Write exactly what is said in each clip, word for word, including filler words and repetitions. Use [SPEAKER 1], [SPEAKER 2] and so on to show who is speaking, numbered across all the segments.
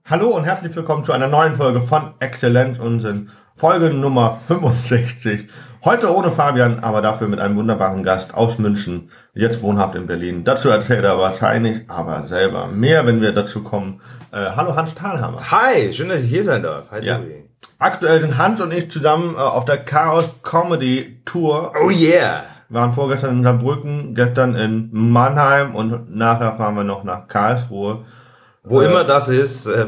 [SPEAKER 1] Hallo und herzlich willkommen zu einer neuen Folge von Exzellenz Unsinn. Folge Nummer fünfundsechzig. Heute ohne Fabian, aber dafür mit einem wunderbaren Gast aus München, jetzt wohnhaft in Berlin. Dazu erzählt er wahrscheinlich aber selber mehr, wenn wir dazu kommen. Äh, hallo Hans Thalhammer.
[SPEAKER 2] Hi, schön, dass ich hier sein darf. Hi,
[SPEAKER 1] ja.
[SPEAKER 2] Tobi.
[SPEAKER 1] Aktuell sind Hans und ich zusammen äh, auf der Chaos Comedy Tour.
[SPEAKER 2] Oh yeah.
[SPEAKER 1] Wir waren vorgestern in Saarbrücken, gestern in Mannheim und nachher fahren wir noch nach Karlsruhe.
[SPEAKER 2] Wo
[SPEAKER 1] äh,
[SPEAKER 2] immer das ist. Äh,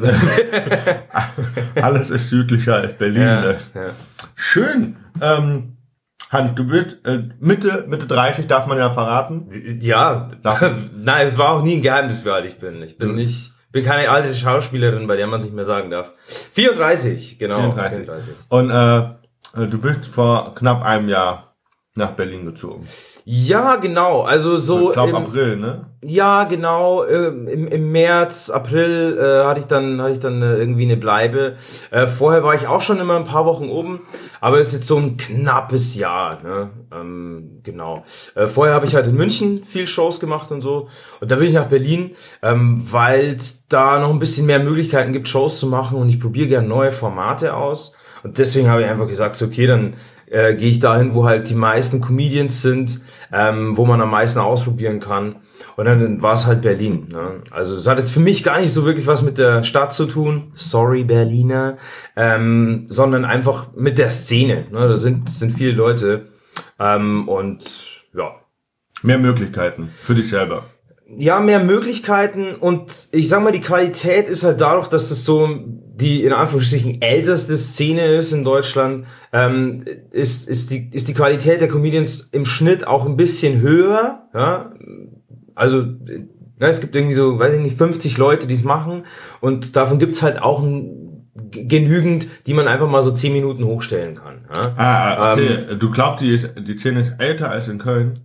[SPEAKER 1] alles ist südlicher als Berlin.
[SPEAKER 2] ja,
[SPEAKER 1] Ne?
[SPEAKER 2] ja.
[SPEAKER 1] Schön. Ähm, Hans, du bist äh, Mitte, Mitte dreißig, darf man ja verraten.
[SPEAKER 2] Ja, nein, es war auch nie ein Geheimnis, wie alt ich bin. Ich bin
[SPEAKER 1] Mhm.
[SPEAKER 2] nicht, bin keine alte Schauspielerin, bei der man sich mehr sagen darf. vierunddreißig, genau.
[SPEAKER 1] vierunddreißig.
[SPEAKER 2] vierunddreißig.
[SPEAKER 1] Und äh, du bist vor knapp einem Jahr nach Berlin gezogen.
[SPEAKER 2] Ja, genau. Also so.
[SPEAKER 1] Ich glaube
[SPEAKER 2] im-
[SPEAKER 1] April, ne?
[SPEAKER 2] Ja, genau. Äh, im, Im März, April äh, hatte ich dann hatte ich dann äh, irgendwie eine Bleibe. Äh, vorher war ich auch schon immer ein paar Wochen oben, aber es ist jetzt so ein knappes Jahr. Ne? Ähm, genau. Äh, vorher habe ich halt in München viel Shows gemacht und so. Und da bin ich nach Berlin, ähm, weil es da noch ein bisschen mehr Möglichkeiten gibt, Shows zu machen. Und ich probiere gerne neue Formate aus. Und deswegen habe ich einfach gesagt, so, okay, dann äh, gehe ich dahin, wo halt die meisten Comedians sind, ähm, wo man am meisten ausprobieren kann. Und dann war es halt Berlin. Ne? Also es hat jetzt für mich gar nicht so wirklich was mit der Stadt zu tun, sorry Berliner, ähm, sondern einfach mit der Szene. Ne? Da sind, sind viele Leute ähm, und ja.
[SPEAKER 1] Mehr Möglichkeiten für dich selber.
[SPEAKER 2] Ja, mehr Möglichkeiten und ich sag mal, die Qualität ist halt dadurch, dass das so die in Anführungsstrichen älteste Szene ist in Deutschland, ähm, ist, ist, die, ist die Qualität der Comedians im Schnitt auch ein bisschen höher. Ja? Also ne, es gibt irgendwie so, weiß ich nicht, fünfzig Leute, die es machen und davon gibt's halt auch ein, g- genügend, die man einfach mal so zehn Minuten hochstellen kann. Ja?
[SPEAKER 1] Ah, okay. du glaubst, die, ist- die Szene ist älter als in Köln?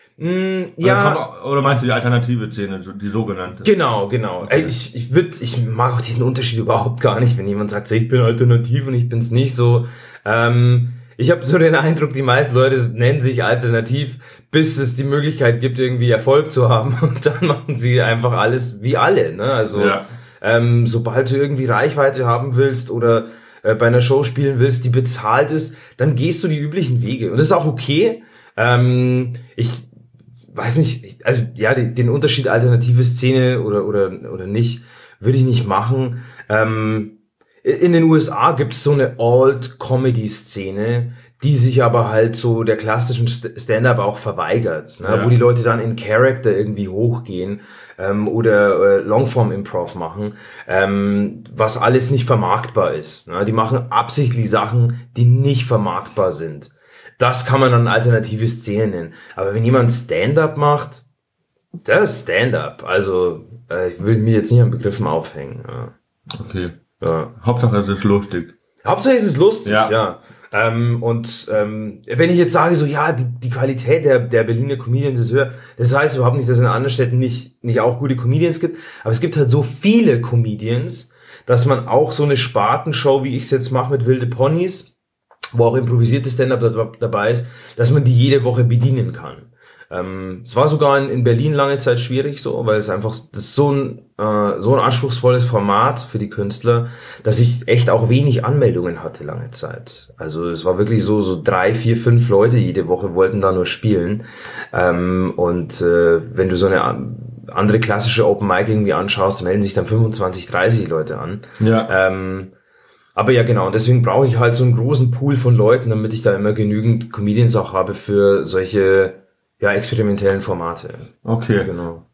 [SPEAKER 2] Mm,
[SPEAKER 1] Oder,
[SPEAKER 2] ja.
[SPEAKER 1] kommt, oder meinst du die alternative Szene, so- die sogenannte?
[SPEAKER 2] Genau, genau.
[SPEAKER 1] Okay.
[SPEAKER 2] Ey, Ich, ich würd, ich mag auch diesen Unterschied überhaupt gar nicht, wenn jemand sagt, so, ich bin alternativ und ich bin's nicht so. Ähm, ich habe so den Eindruck, die meisten Leute nennen sich alternativ, bis es die Möglichkeit gibt, irgendwie Erfolg zu haben. Und dann machen sie einfach alles wie alle. Ne? Also
[SPEAKER 1] Ja.
[SPEAKER 2] ähm, sobald du irgendwie Reichweite haben willst oder äh, bei einer Show spielen willst, die bezahlt ist, dann gehst du die üblichen Wege. Und das ist auch okay. Ähm, ich weiß nicht, also ja, den, den Unterschied alternative Szene oder oder oder nicht, würde ich nicht machen. Ähm, in den U S A gibt es so eine Alt-Comedy-Szene, die sich aber halt so der klassischen St- Stand-Up auch verweigert, ne?
[SPEAKER 1] Ja.
[SPEAKER 2] Wo die Leute dann in Character irgendwie hochgehen ähm, oder äh, Longform-Improv machen, ähm, was alles nicht vermarktbar ist. Ne? Die machen absichtlich Sachen, die nicht vermarktbar sind. Das kann man dann alternative Szene nennen. Aber wenn jemand Stand-Up macht, das ist Stand-Up. Also, äh, ich will mich jetzt nicht an Begriffen aufhängen. Ja.
[SPEAKER 1] Okay.
[SPEAKER 2] Ja.
[SPEAKER 1] Hauptsache, es ist lustig.
[SPEAKER 2] Hauptsache es ist lustig,
[SPEAKER 1] Ja.
[SPEAKER 2] ja. Ähm, und ähm, wenn ich jetzt sage, so ja, die, die Qualität der, der Berliner Comedians ist höher, das heißt überhaupt nicht, dass es in anderen Städten nicht, nicht auch gute Comedians gibt, aber es gibt halt so viele Comedians, dass man auch so eine Spartenshow, wie ich es jetzt mache mit Wilde Ponys, wo auch improvisiertes Stand-up da- dabei ist, dass man die jede Woche bedienen kann. Ähm, es war sogar in, in Berlin lange Zeit schwierig so, weil es einfach das ist so ein äh, so ein anspruchsvolles Format für die Künstler, dass ich echt auch wenig Anmeldungen hatte lange Zeit. Also es war wirklich so so drei, vier, fünf Leute jede Woche wollten da nur spielen. Ähm, und äh, wenn du so eine an- andere klassische Open Mic irgendwie anschaust, melden sich dann fünfundzwanzig, dreißig Leute an.
[SPEAKER 1] Ja.
[SPEAKER 2] Ähm, aber ja, genau. Und deswegen brauche ich halt so einen großen Pool von Leuten, damit ich da immer genügend Comedians auch habe für solche, ja, experimentellen Formate.
[SPEAKER 1] Okay.
[SPEAKER 2] Genau.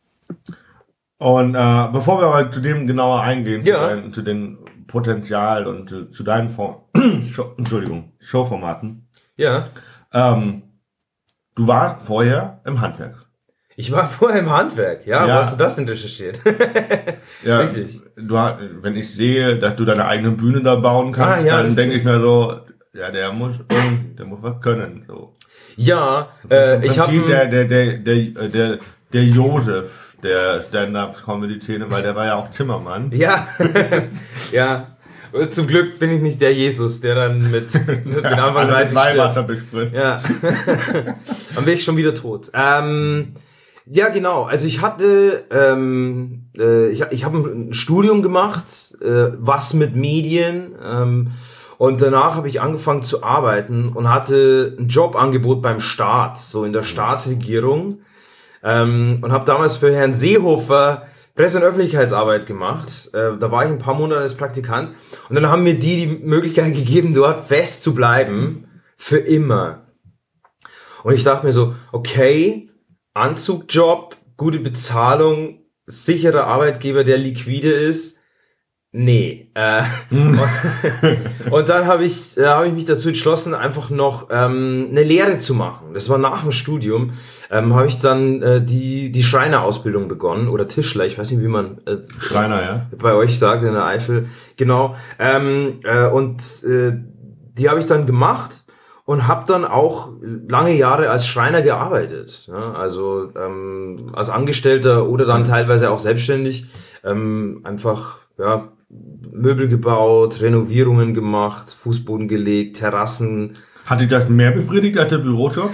[SPEAKER 1] Und äh, bevor wir aber zu dem genauer eingehen, zu,
[SPEAKER 2] Ja.
[SPEAKER 1] dein, zu den Potenzial und zu, zu deinen Form Show, Entschuldigung, Showformaten.
[SPEAKER 2] Ja.
[SPEAKER 1] Ähm, du warst vorher im Handwerk.
[SPEAKER 2] Ich war vorher im Handwerk. Ja,
[SPEAKER 1] Ja.
[SPEAKER 2] wo hast du das denn recherchiert?
[SPEAKER 1] Ja,
[SPEAKER 2] Richtig.
[SPEAKER 1] Du, hast- wenn ich sehe, dass du deine eigene Bühne da bauen kannst,
[SPEAKER 2] Ah, ja,
[SPEAKER 1] dann
[SPEAKER 2] das
[SPEAKER 1] denke
[SPEAKER 2] ist-
[SPEAKER 1] ich mir so, ja, der muss, der muss was können. So.
[SPEAKER 2] Ja, äh,
[SPEAKER 1] Im
[SPEAKER 2] ich habe
[SPEAKER 1] Prinzip der, der, der, der, der, der Josef der Stand-Up-Comedy-Szene, weil der war ja auch Zimmermann.
[SPEAKER 2] ja, ja. Zum Glück bin ich nicht der Jesus, der dann mit, mit, mit Anfang
[SPEAKER 1] Alle mit
[SPEAKER 2] dreißig stirbt.
[SPEAKER 1] Weihwasser bespritzt.
[SPEAKER 2] Ja. Dann bin ich schon wieder tot. Ähm, Ja, genau. Also ich hatte, ähm, äh, ich, ich habe ein Studium gemacht, äh, was mit Medien, ähm, und danach habe ich angefangen zu arbeiten und hatte ein Jobangebot beim Staat, so in der Staatsregierung, ähm, und habe damals für Herrn Seehofer Presse- und Öffentlichkeitsarbeit gemacht. Äh, da war ich ein paar Monate als Praktikant und dann haben mir die die Möglichkeit gegeben, dort fest zu bleiben, für immer. Und ich dachte mir so, okay, Anzugjob, gute Bezahlung, sicherer Arbeitgeber, der liquide ist. Nee. Äh, und, und dann habe ich, äh, hab ich mich dazu entschlossen, einfach noch ähm, eine Lehre zu machen. Das war nach dem Studium. Ähm, habe ich dann äh, die, die Schreinerausbildung begonnen oder Tischler, ich weiß nicht, wie man äh,
[SPEAKER 1] Schreiner, ja.
[SPEAKER 2] bei euch sagt, in der Eifel. Genau. Ähm, äh, und äh, die habe ich dann gemacht. Und habe dann auch lange Jahre als Schreiner gearbeitet, ja, also ähm, als Angestellter oder dann teilweise auch selbstständig, ähm, einfach ja, Möbel gebaut, Renovierungen gemacht, Fußboden gelegt, Terrassen.
[SPEAKER 1] Hat dich das mehr befriedigt als der Bürojob?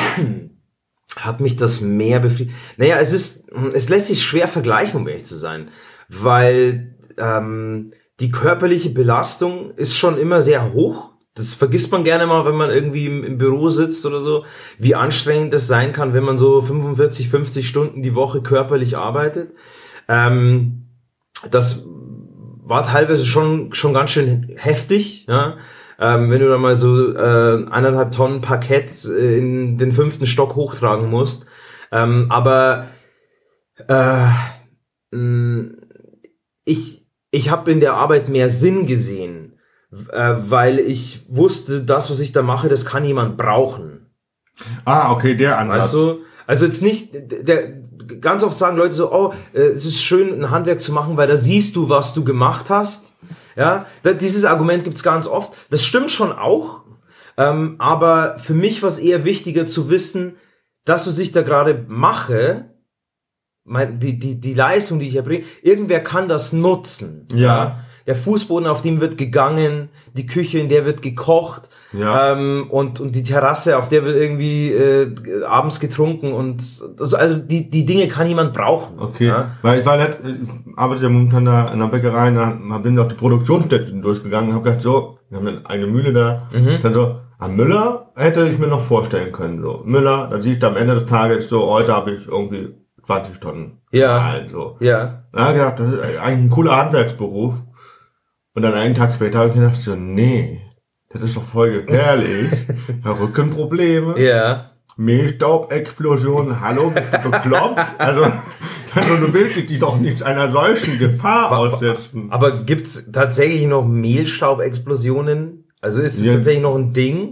[SPEAKER 2] Hat mich das mehr befriedigt? Naja, es ist, es lässt sich schwer vergleichen, um ehrlich zu sein, weil ähm, die körperliche Belastung ist schon immer sehr hoch. Das vergisst man gerne mal, wenn man irgendwie im, im Büro sitzt oder so, wie anstrengend das sein kann, wenn man so fünfundvierzig, fünfzig Stunden die Woche körperlich arbeitet. Ähm, das war teilweise schon schon ganz schön heftig, ja? Ähm, wenn du dann mal so äh, eineinhalb Tonnen Parkett äh, in den fünften Stock hochtragen musst. Ähm, aber äh, mh, ich ich habe in der Arbeit mehr Sinn gesehen. Äh, weil ich wusste, das, was ich da mache, das kann jemand brauchen.
[SPEAKER 1] Ah, okay, der Ansatz.
[SPEAKER 2] Weißt du? Also jetzt nicht, der, ganz oft sagen Leute so, oh, äh, es ist schön, ein Handwerk zu machen, weil da siehst du, was du gemacht hast. Ja, da, dieses Argument gibt's ganz oft. Das stimmt schon auch, ähm, aber für mich war es eher wichtiger zu wissen, das, was ich da gerade mache, mein, die, die, die Leistung, die ich erbringe, irgendwer kann das nutzen.
[SPEAKER 1] Ja.
[SPEAKER 2] Ja? Der Fußboden, auf dem wird gegangen, die Küche, in der wird gekocht,
[SPEAKER 1] ja.
[SPEAKER 2] ähm, und, und die Terrasse, auf der wird irgendwie äh, abends getrunken und also, also die, die Dinge kann jemand brauchen.
[SPEAKER 1] Okay,
[SPEAKER 2] ja?
[SPEAKER 1] Weil ich war halt, ich arbeite ja momentan da in der Bäckerei, da bin ich auch die Produktionsstätten durchgegangen und habe gedacht, so, wir haben eine eigene Mühle da, mhm. dann so, ah, Müller hätte ich mir noch vorstellen können, so, Müller, dann siehst du am Ende des Tages so, heute habe ich irgendwie zwanzig Tonnen.
[SPEAKER 2] Ja.
[SPEAKER 1] Also.
[SPEAKER 2] Ja.
[SPEAKER 1] Da habe ich gedacht, das ist eigentlich ein cooler Handwerksberuf. Und dann einen Tag später habe ich gedacht, so, nee, das ist doch voll gefährlich. Rückenprobleme.
[SPEAKER 2] Ja.
[SPEAKER 1] Mehlstaubexplosion, hallo, bist du bekloppt? Also, also du willst dich doch nicht einer solchen Gefahr aussetzen.
[SPEAKER 2] Aber gibt's tatsächlich noch Mehlstaubexplosionen? Also ist es
[SPEAKER 1] ja.
[SPEAKER 2] tatsächlich noch ein Ding?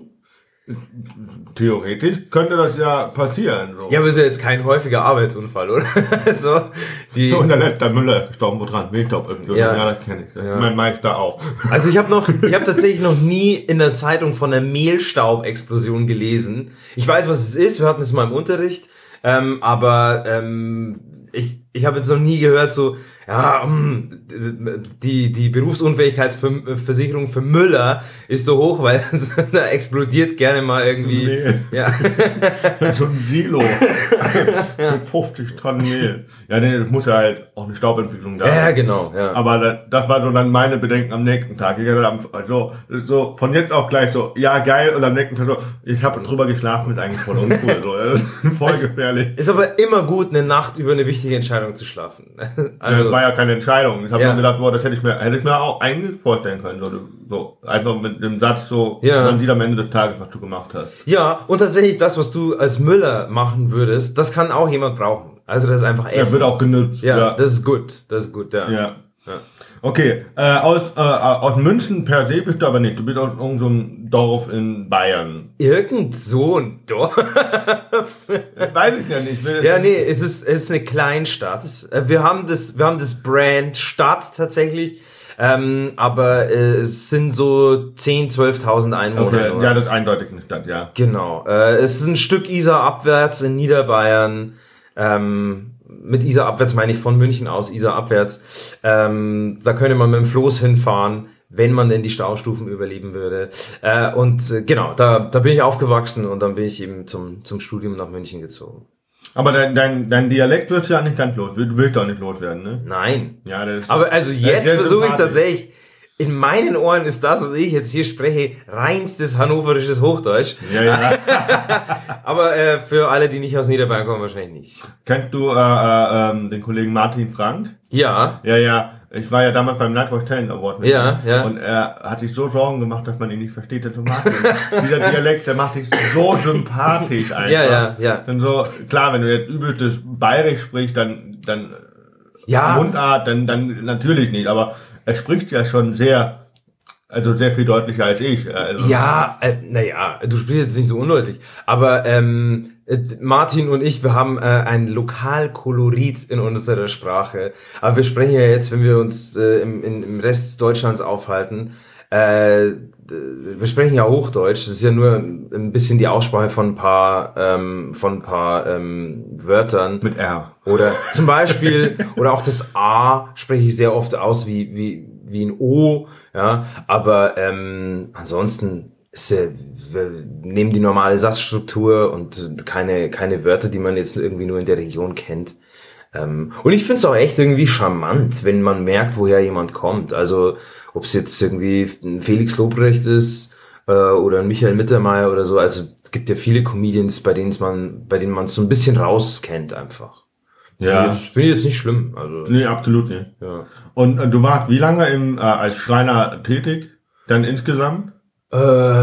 [SPEAKER 1] Theoretisch könnte das ja passieren. So.
[SPEAKER 2] Ja, aber ist ja jetzt kein häufiger Arbeitsunfall, oder? so, die
[SPEAKER 1] und der letzte Müller gestorben, wo dran, Mehlstaubexplosion, ja. ja, das kenne ich. Ja. Mein Meister auch.
[SPEAKER 2] Also ich habe noch, ich habe tatsächlich noch nie in der Zeitung von einer Mehlstaubexplosion gelesen. Ich weiß, was es ist, wir hatten es mal im Unterricht, ähm, aber ähm, ich, ich habe jetzt noch nie gehört, so, ja, die, die Berufsunfähigkeitsversicherung für Müller ist so hoch, weil da explodiert gerne mal irgendwie.
[SPEAKER 1] Mehl.
[SPEAKER 2] Ja.
[SPEAKER 1] So ein Silo. Mit fünfzig Tonnen Mehl. Ja, nee, das muss ja halt auch eine Staubentwicklung da.
[SPEAKER 2] Ja, genau, ja.
[SPEAKER 1] Aber das, das war so dann meine Bedenken am nächsten Tag. Ich hatte so, so, von jetzt auch gleich so, ja, geil, und am nächsten Tag so, ich habe drüber geschlafen, ist eigentlich voll uncool, so. Das ist voll es gefährlich.
[SPEAKER 2] Ist aber immer gut, eine Nacht über eine wichtige Entscheidung zu schlafen.
[SPEAKER 1] Also, das war ja keine Entscheidung. Ich habe
[SPEAKER 2] ja.
[SPEAKER 1] nur gedacht, boah, das hätte ich mir, hätte ich mir auch eigentlich vorstellen können. So, so einfach mit dem Satz so,
[SPEAKER 2] ja.
[SPEAKER 1] man sieht am Ende des Tages, was du gemacht hast.
[SPEAKER 2] Ja, und tatsächlich das, was du als Müller machen würdest, das kann auch jemand brauchen. Also das ist einfach Essen.
[SPEAKER 1] Ja, wird auch genutzt.
[SPEAKER 2] Ja,
[SPEAKER 1] ja.
[SPEAKER 2] das ist gut. Das ist gut, ja.
[SPEAKER 1] Ja. ja. Okay, äh, aus, äh, aus München per se bist du aber nicht. Du bist aus irgendeinem Dorf in Bayern.
[SPEAKER 2] Irgend so ein Dorf?
[SPEAKER 1] Weiß ich ja nicht. Ich
[SPEAKER 2] ja, nee, es ist, es ist eine Kleinstadt. Wir haben das, wir haben das Brand Stadt tatsächlich. Ähm, aber äh, es sind so zehntausend, zwölftausend Einwohner.
[SPEAKER 1] Okay,
[SPEAKER 2] oder?
[SPEAKER 1] ja, das ist eindeutig eine Stadt, ja.
[SPEAKER 2] Genau. Äh, es ist ein Stück Isar abwärts in Niederbayern. Ähm, mit Isar abwärts meine ich von München aus, Isar abwärts. Ähm, da könnte man mit dem Floß hinfahren, wenn man denn die Staustufen überleben würde. Äh, und äh, genau, da, da bin ich aufgewachsen und dann bin ich eben zum, zum Studium nach München gezogen.
[SPEAKER 1] Aber dein, dein, dein Dialekt wirst du ja nicht ganz los, willst du auch nicht loswerden, ne?
[SPEAKER 2] Nein.
[SPEAKER 1] Ja, das ist,
[SPEAKER 2] Aber also jetzt
[SPEAKER 1] sehr
[SPEAKER 2] versuche ich
[SPEAKER 1] sympathisch.
[SPEAKER 2] tatsächlich, in meinen Ohren ist das, was ich jetzt hier spreche, reinstes hannoverisches Hochdeutsch.
[SPEAKER 1] Ja, ja.
[SPEAKER 2] Aber äh, für alle, die nicht aus Niederbayern kommen, wahrscheinlich nicht.
[SPEAKER 1] Kennst du äh, äh, ähm, den Kollegen Martin Frank?
[SPEAKER 2] Ja.
[SPEAKER 1] Ja, ja. Ich war ja damals beim Nightwatch Talent Award mit
[SPEAKER 2] Ja,
[SPEAKER 1] ihm.
[SPEAKER 2] ja.
[SPEAKER 1] Und er hat sich so Sorgen gemacht, dass man ihn nicht versteht, der Tomaten. Dieser Dialekt, der macht dich so sympathisch einfach.
[SPEAKER 2] Ja, ja, ja.
[SPEAKER 1] Dann so, klar, wenn du jetzt übelstes Bayerisch sprichst, dann, dann
[SPEAKER 2] Ja.
[SPEAKER 1] Mundart, dann, dann natürlich nicht. Aber er spricht ja schon sehr, also sehr viel deutlicher als ich. Also,
[SPEAKER 2] Ja, äh, naja, du sprichst jetzt nicht so undeutlich, aber ähm, äh, Martin und ich, wir haben äh, ein Lokalkolorit in unserer Sprache. Aber wir sprechen ja jetzt, wenn wir uns äh, im, in, im Rest Deutschlands aufhalten, äh, wir sprechen ja Hochdeutsch. Das ist ja nur ein bisschen die Aussprache von ein paar, ähm, von ein paar ähm, Wörtern.
[SPEAKER 1] Mit R.
[SPEAKER 2] Oder zum Beispiel, oder auch das A spreche ich sehr oft aus wie, wie, wie ein O, ja, aber ähm, ansonsten ist ja, wir nehmen die normale Satzstruktur und keine, keine Wörter, die man jetzt irgendwie nur in der Region kennt. Ähm, und ich finde es auch echt irgendwie charmant, wenn man merkt, woher jemand kommt. Also ob es jetzt irgendwie ein Felix Lobrecht ist äh, oder ein Michael Mittermeier oder so. Also es gibt ja viele Comedians, bei denen man, bei denen man so ein bisschen rauskennt einfach.
[SPEAKER 1] Ja.
[SPEAKER 2] Finde ich, find ich jetzt nicht schlimm. Also,
[SPEAKER 1] Nee, absolut nicht.
[SPEAKER 2] ja.
[SPEAKER 1] Und äh, du warst wie lange im, äh, als Schreiner tätig? Dann insgesamt?
[SPEAKER 2] Äh,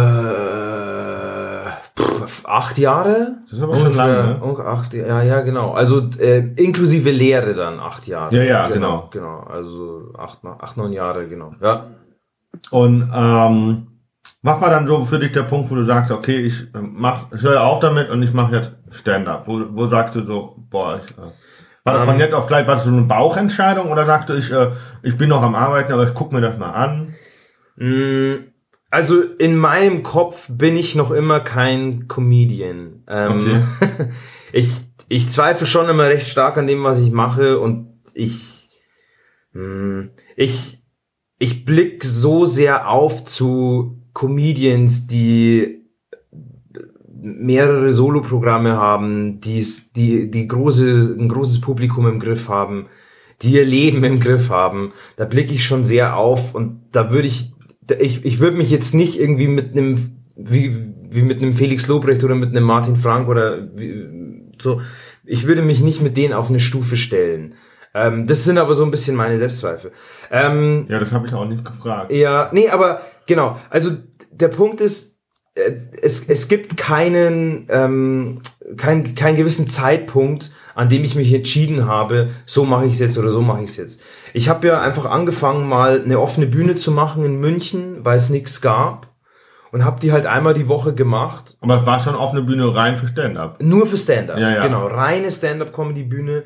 [SPEAKER 2] pff, acht Jahre?
[SPEAKER 1] Das ist aber schon lange, ne?
[SPEAKER 2] Oh, acht, ja, ja, genau. Also äh, inklusive Lehre dann acht Jahre.
[SPEAKER 1] Ja, ja,
[SPEAKER 2] genau. Genau, also acht, acht, neun Jahre, genau. Ja.
[SPEAKER 1] Und ähm, was war dann so für dich der Punkt, wo du sagst, okay, ich äh, mach, ich höre auf damit und ich mache jetzt Stand-up? Wo, wo sagst du so, boah, ich, äh, war das von
[SPEAKER 2] Ähm.
[SPEAKER 1] jetzt auf gleich, war das so eine Bauchentscheidung oder sagst du, ich, äh, ich bin noch am Arbeiten, aber ich guck mir das mal an?
[SPEAKER 2] Mm, Also in meinem Kopf bin ich noch immer kein Comedian. Ähm,
[SPEAKER 1] Okay.
[SPEAKER 2] ich, ich zweifle schon immer recht stark an dem, was ich mache und ich, mh, ich, ich blick so sehr auf zu Comedians, die mehrere Soloprogramme haben, die, die, die große, ein großes Publikum im Griff haben, die ihr Leben im Griff haben. Da blicke ich schon sehr auf und da würde ich Ich, ich würde mich jetzt nicht irgendwie mit einem, wie, wie mit einem Felix Lobrecht oder mit einem Martin Frank oder wie, so, ich würde mich nicht mit denen auf eine Stufe stellen. Ähm, das sind aber so ein bisschen meine Selbstzweifel. Ähm,
[SPEAKER 1] Ja, das habe ich auch nicht gefragt.
[SPEAKER 2] ja, nee, aber genau, also der Punkt ist, äh, es, es gibt keinen, ähm, kein, keinen gewissen Zeitpunkt, an dem ich mich entschieden habe, so mache ich es jetzt oder so mache ich es jetzt. Ich habe ja einfach angefangen, mal eine offene Bühne zu machen in München, weil es nichts gab und habe die halt einmal die Woche gemacht.
[SPEAKER 1] Aber es war schon auf eine Bühne rein für Stand-up.
[SPEAKER 2] Nur für Stand-up,
[SPEAKER 1] Ja, ja.
[SPEAKER 2] genau, reine Stand-up-Comedy-Bühne.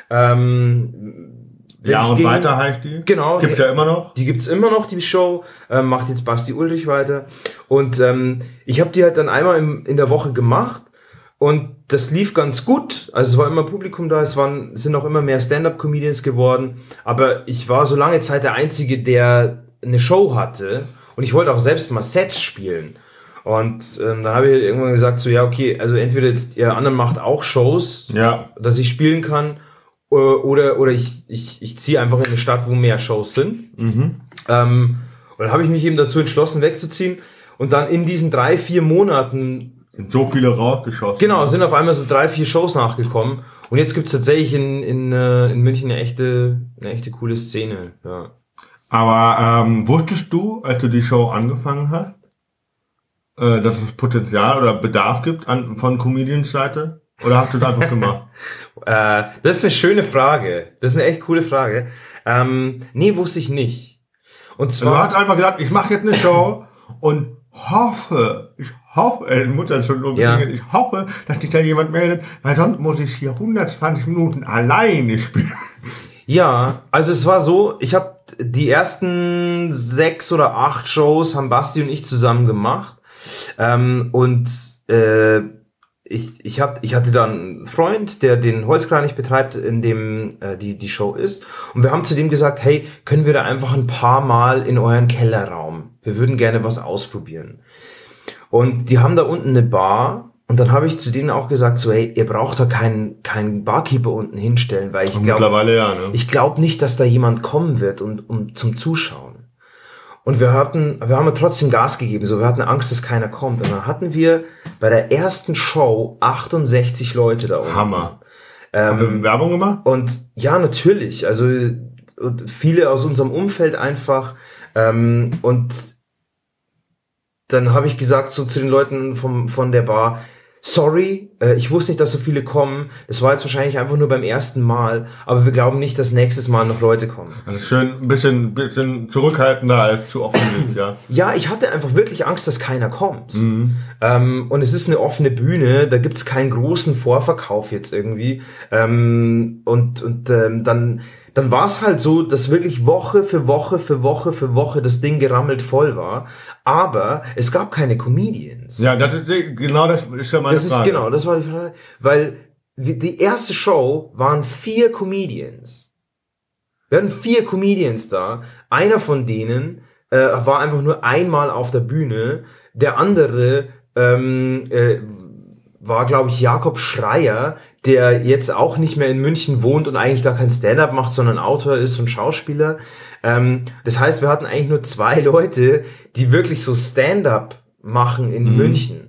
[SPEAKER 2] Ähm,
[SPEAKER 1] Ja,
[SPEAKER 2] wenn's
[SPEAKER 1] und
[SPEAKER 2] ging-
[SPEAKER 1] weiter heißt die?
[SPEAKER 2] Genau.
[SPEAKER 1] Gibt's ja immer noch.
[SPEAKER 2] Die gibt's immer noch, die Show, ähm, macht jetzt Basti Ulrich weiter. Und ähm, ich habe die halt dann einmal im, in der Woche gemacht und das lief ganz gut. Also es war immer Publikum da, es waren, es sind auch immer mehr Stand-Up-Comedians geworden. Aber ich war so lange Zeit der Einzige, der eine Show hatte und ich wollte auch selbst mal Sets spielen. Und ähm, dann habe ich irgendwann gesagt, so ja, okay, also entweder jetzt ihr anderen macht auch Shows,
[SPEAKER 1] Ja.
[SPEAKER 2] dass ich spielen kann, oder, oder ich, ich, ich ziehe einfach in eine Stadt, wo mehr Shows sind.
[SPEAKER 1] Mhm.
[SPEAKER 2] Ähm, und dann habe ich mich eben dazu entschlossen, wegzuziehen. Und dann in diesen drei, vier Monaten,
[SPEAKER 1] Sind so viele rausgeschossen.
[SPEAKER 2] genau, sind auf einmal so drei, vier Shows nachgekommen. Und jetzt gibt's tatsächlich in, in, äh, in München eine echte, eine echte coole Szene. Ja.
[SPEAKER 1] Aber ähm, wusstest du, als du die Show angefangen hast, äh, dass es Potenzial oder Bedarf gibt an, von Comedians Seite? Oder hast du das einfach gemacht?
[SPEAKER 2] Äh, das ist eine schöne Frage. Das ist eine echt coole Frage. Ähm, nee, wusste ich nicht. Und
[SPEAKER 1] Du
[SPEAKER 2] zwar...
[SPEAKER 1] hast einfach gesagt, ich mache jetzt eine Show und hoffe, ich hoffe, äh, Mutter ist schon
[SPEAKER 2] Ja.
[SPEAKER 1] umgekehrt, ich hoffe, dass sich da jemand meldet, weil sonst muss ich hier hundertzwanzig Minuten alleine spielen.
[SPEAKER 2] Ja, also es war so, ich habe die ersten sechs oder acht Shows haben Basti und ich zusammen gemacht. Ähm, und äh, ich, ich, hab, ich hatte da einen Freund, der den Holzkranich betreibt, in dem äh, die, die Show ist. Und wir haben zu dem gesagt, hey, können wir da einfach ein paar Mal in euren Kellerraum? Wir würden gerne was ausprobieren. Und die haben da unten eine Bar Und dann habe ich zu denen auch gesagt, so, hey, ihr braucht da keinen, keinen Barkeeper unten hinstellen, weil ich glaube,
[SPEAKER 1] mittlerweile ja, ne?
[SPEAKER 2] Ich glaube nicht, dass da jemand kommen wird und, um, zum Zuschauen. Und wir hatten, wir haben ja trotzdem Gas gegeben, so, wir hatten Angst, dass keiner kommt. Und dann hatten wir bei der ersten Show achtundsechzig Leute da unten.
[SPEAKER 1] Hammer.
[SPEAKER 2] Ähm,
[SPEAKER 1] Haben wir Werbung gemacht?
[SPEAKER 2] Und ja, natürlich, also, und viele aus unserem Umfeld einfach, ähm, und dann habe ich gesagt so zu den Leuten vom, von der Bar, sorry, äh, ich wusste nicht, dass so viele kommen. Das war jetzt wahrscheinlich einfach nur beim ersten Mal, aber wir glauben nicht, dass nächstes Mal noch Leute kommen.
[SPEAKER 1] Also schön ein bisschen, bisschen zurückhaltender als zu offensiv, ja.
[SPEAKER 2] Ja, ich hatte einfach wirklich Angst, dass keiner kommt.
[SPEAKER 1] Mhm.
[SPEAKER 2] Ähm, und es ist eine offene Bühne, da gibt's keinen großen Vorverkauf jetzt irgendwie. Ähm, und und ähm, dann dann war es halt so, dass wirklich Woche für Woche für Woche für Woche das Ding gerammelt voll war. Aber es gab keine Comedians.
[SPEAKER 1] Ja, das ist genau das ist ja meine
[SPEAKER 2] Das ist
[SPEAKER 1] Frage.
[SPEAKER 2] genau, das war die Frage, weil wir- die erste Show waren vier Comedians. Wir hatten vier Comedians da. Einer von denen äh, war einfach nur einmal auf der Bühne. Der andere ähm, äh, war, glaube ich, Jakob Schreier, der jetzt auch nicht mehr in München wohnt und eigentlich gar kein Stand-up macht, sondern Autor ist und Schauspieler. Ähm, das heißt, wir hatten eigentlich nur zwei Leute, die wirklich so Stand-up machen in
[SPEAKER 1] Mhm.
[SPEAKER 2] München.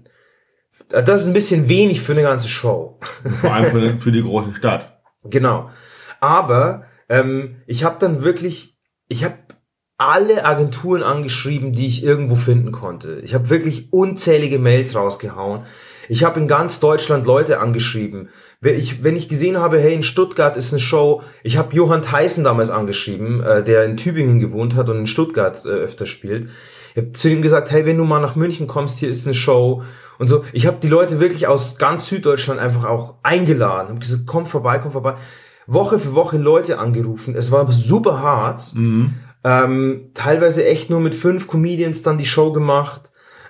[SPEAKER 2] Das ist ein bisschen wenig für eine ganze Show.
[SPEAKER 1] Vor allem für, die- für die große Stadt.
[SPEAKER 2] Genau. Aber ähm, ich habe dann wirklich, ich habe alle Agenturen angeschrieben, die ich irgendwo finden konnte. Ich habe wirklich unzählige Mails rausgehauen. Ich habe in ganz Deutschland Leute angeschrieben. Wenn ich, wenn ich gesehen habe, hey, in Stuttgart ist eine Show, ich habe Johann Theissen damals angeschrieben, äh, der in Tübingen gewohnt hat und in Stuttgart äh, öfter spielt. Ich habe zu ihm gesagt, hey, wenn du mal nach München kommst, hier ist eine Show und so. Ich habe die Leute wirklich aus ganz Süddeutschland einfach auch eingeladen. Habe gesagt, komm vorbei, komm vorbei. Woche für Woche Leute angerufen. Es war super hart.
[SPEAKER 1] Mhm.
[SPEAKER 2] Ähm, teilweise echt nur mit fünf Comedians dann die Show gemacht.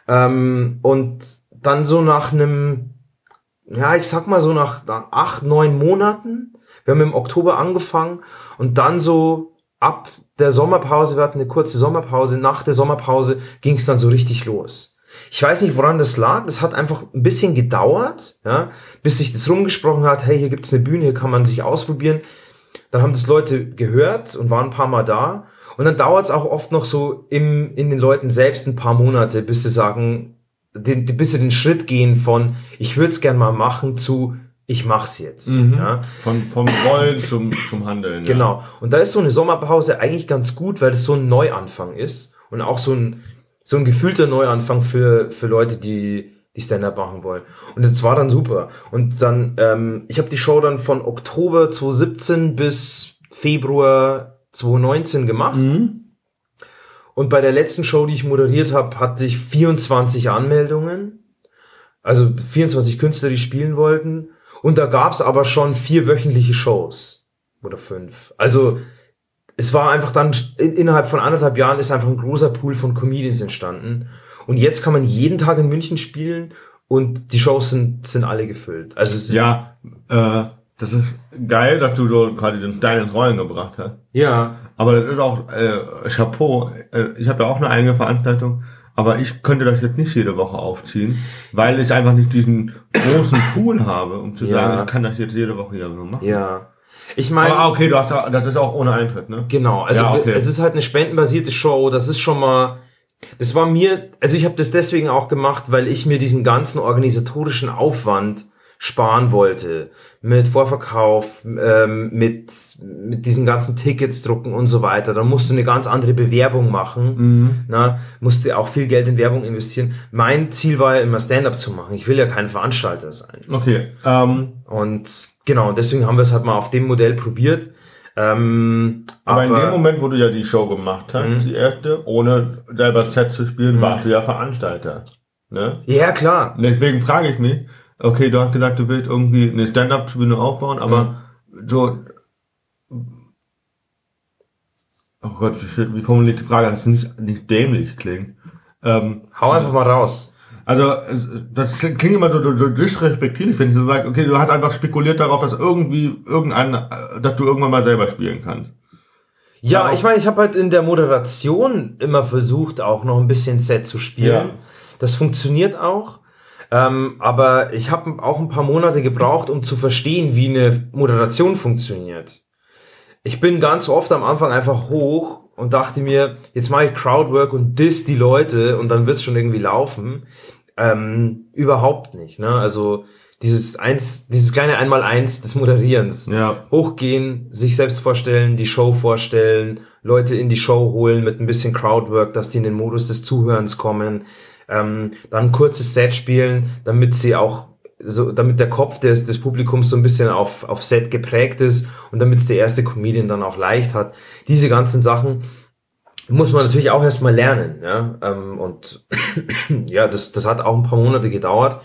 [SPEAKER 2] Ähm, und dann so nach einem, ja, ich sag mal so nach, nach acht, neun Monaten. Wir haben im Oktober angefangen und dann so ab der Sommerpause, wir hatten eine kurze Sommerpause, nach der Sommerpause ging es dann so richtig los. Ich weiß nicht, woran das lag. Das hat einfach ein bisschen gedauert, ja, bis sich das rumgesprochen hat, hey, hier gibt's eine Bühne, hier kann man sich ausprobieren. Dann haben das Leute gehört und waren ein paar Mal da. Und dann dauert's auch oft noch so im, in den Leuten selbst ein paar Monate, bis sie sagen, den, bis sie den Schritt gehen von, ich würde es gern mal machen, zu, ich mach's jetzt.
[SPEAKER 1] Mhm.
[SPEAKER 2] Ja.
[SPEAKER 1] Von, vom Wollen zum, zum Handeln.
[SPEAKER 2] Genau. Und da ist so eine Sommerpause eigentlich ganz gut, weil das so ein Neuanfang ist und auch so ein, so ein gefühlter Neuanfang für, für Leute, die, die Stand-up machen wollen. Und das war dann super. Und dann, ähm, ich habe die Show dann von Oktober zwanzig siebzehn bis Februar zwanzig neunzehn gemacht.
[SPEAKER 1] Ja. Mhm.
[SPEAKER 2] Und bei der letzten Show, die ich moderiert habe, hatte ich vierundzwanzig Anmeldungen. Also vierundzwanzig Künstler, die spielen wollten. Und da gab's aber schon vier wöchentliche Shows. Oder fünf. Also es war einfach dann, in, innerhalb von anderthalb Jahren ist einfach ein großer Pool von Comedians entstanden. Und jetzt kann man jeden Tag in München spielen und die Shows sind, sind alle gefüllt. Also es ist,
[SPEAKER 1] Ja, äh, das ist geil, dass du so quasi den Stein ins Rollen gebracht hast.
[SPEAKER 2] ja,
[SPEAKER 1] Aber das ist auch äh, Chapeau. Äh, ich habe ja auch eine eigene Veranstaltung, aber ich könnte das jetzt nicht jede Woche aufziehen, weil ich einfach nicht diesen großen Pool habe, um zu
[SPEAKER 2] Ja.
[SPEAKER 1] sagen, ich kann das jetzt jede Woche hier so machen.
[SPEAKER 2] ja. Ich meine,
[SPEAKER 1] Aber okay, du hast, das ist auch ohne Eintritt, ne?
[SPEAKER 2] genau, also
[SPEAKER 1] Ja, okay.
[SPEAKER 2] es ist halt eine spendenbasierte Show, das ist schon mal, das war mir, also ich habe das deswegen auch gemacht, weil ich mir diesen ganzen organisatorischen Aufwand sparen wollte. Mit Vorverkauf, ähm, mit, mit diesen ganzen Tickets drucken und so weiter. Dann musst du eine ganz andere Bewerbung machen.
[SPEAKER 1] Mhm.
[SPEAKER 2] Na, musst du auch viel Geld in Werbung investieren. Mein Ziel war ja immer Stand-up zu machen. Ich will ja kein Veranstalter sein.
[SPEAKER 1] Okay. Ähm,
[SPEAKER 2] Und genau, deswegen haben wir es halt mal auf dem Modell probiert. Ähm,
[SPEAKER 1] aber,
[SPEAKER 2] aber
[SPEAKER 1] in dem Moment, wo du ja die Show gemacht hast,
[SPEAKER 2] Mhm.
[SPEAKER 1] die erste, ohne selber Set zu spielen, warst du ja Veranstalter. Ne?
[SPEAKER 2] ja, klar.
[SPEAKER 1] Deswegen frage ich mich, okay, du hast gesagt, du willst irgendwie eine Stand-Up-Bühne aufbauen, aber so, oh Gott, wie, wie formuliert die Frage, dass es nicht, nicht dämlich klingt. Ähm,
[SPEAKER 2] Hau einfach mal raus.
[SPEAKER 1] also, es, das klingt immer so, so, so disrespektierlich, wenn ich so sage, okay, du hast einfach spekuliert darauf, dass irgendwie irgendein, äh, dass du irgendwann mal selber spielen kannst.
[SPEAKER 2] Ja,
[SPEAKER 1] Ja,
[SPEAKER 2] ich meine, ich habe halt in der Moderation immer versucht, auch noch ein bisschen Set zu spielen.
[SPEAKER 1] Ja.
[SPEAKER 2] Das funktioniert auch. Ähm, aber ich habe auch ein paar Monate gebraucht, um zu verstehen, wie eine Moderation funktioniert. Ich bin ganz oft am Anfang einfach hoch und dachte mir, jetzt mache ich Crowdwork und diss die Leute und dann wird's schon irgendwie laufen. Ähm, überhaupt nicht, ne? Also dieses eins, dieses kleine Einmaleins des Moderierens.
[SPEAKER 1] Ja.
[SPEAKER 2] Hochgehen, sich selbst vorstellen, die Show vorstellen, Leute in die Show holen mit ein bisschen Crowdwork, dass die in den Modus des Zuhörens kommen. Ähm, dann ein kurzes Set spielen, damit sie auch so, damit der Kopf des, des Publikums so ein bisschen auf, auf Set geprägt ist und damit es der erste Comedian dann auch leicht hat. Diese ganzen Sachen muss man natürlich auch erstmal lernen, ja. Ähm, und ja, das, das hat auch ein paar Monate gedauert.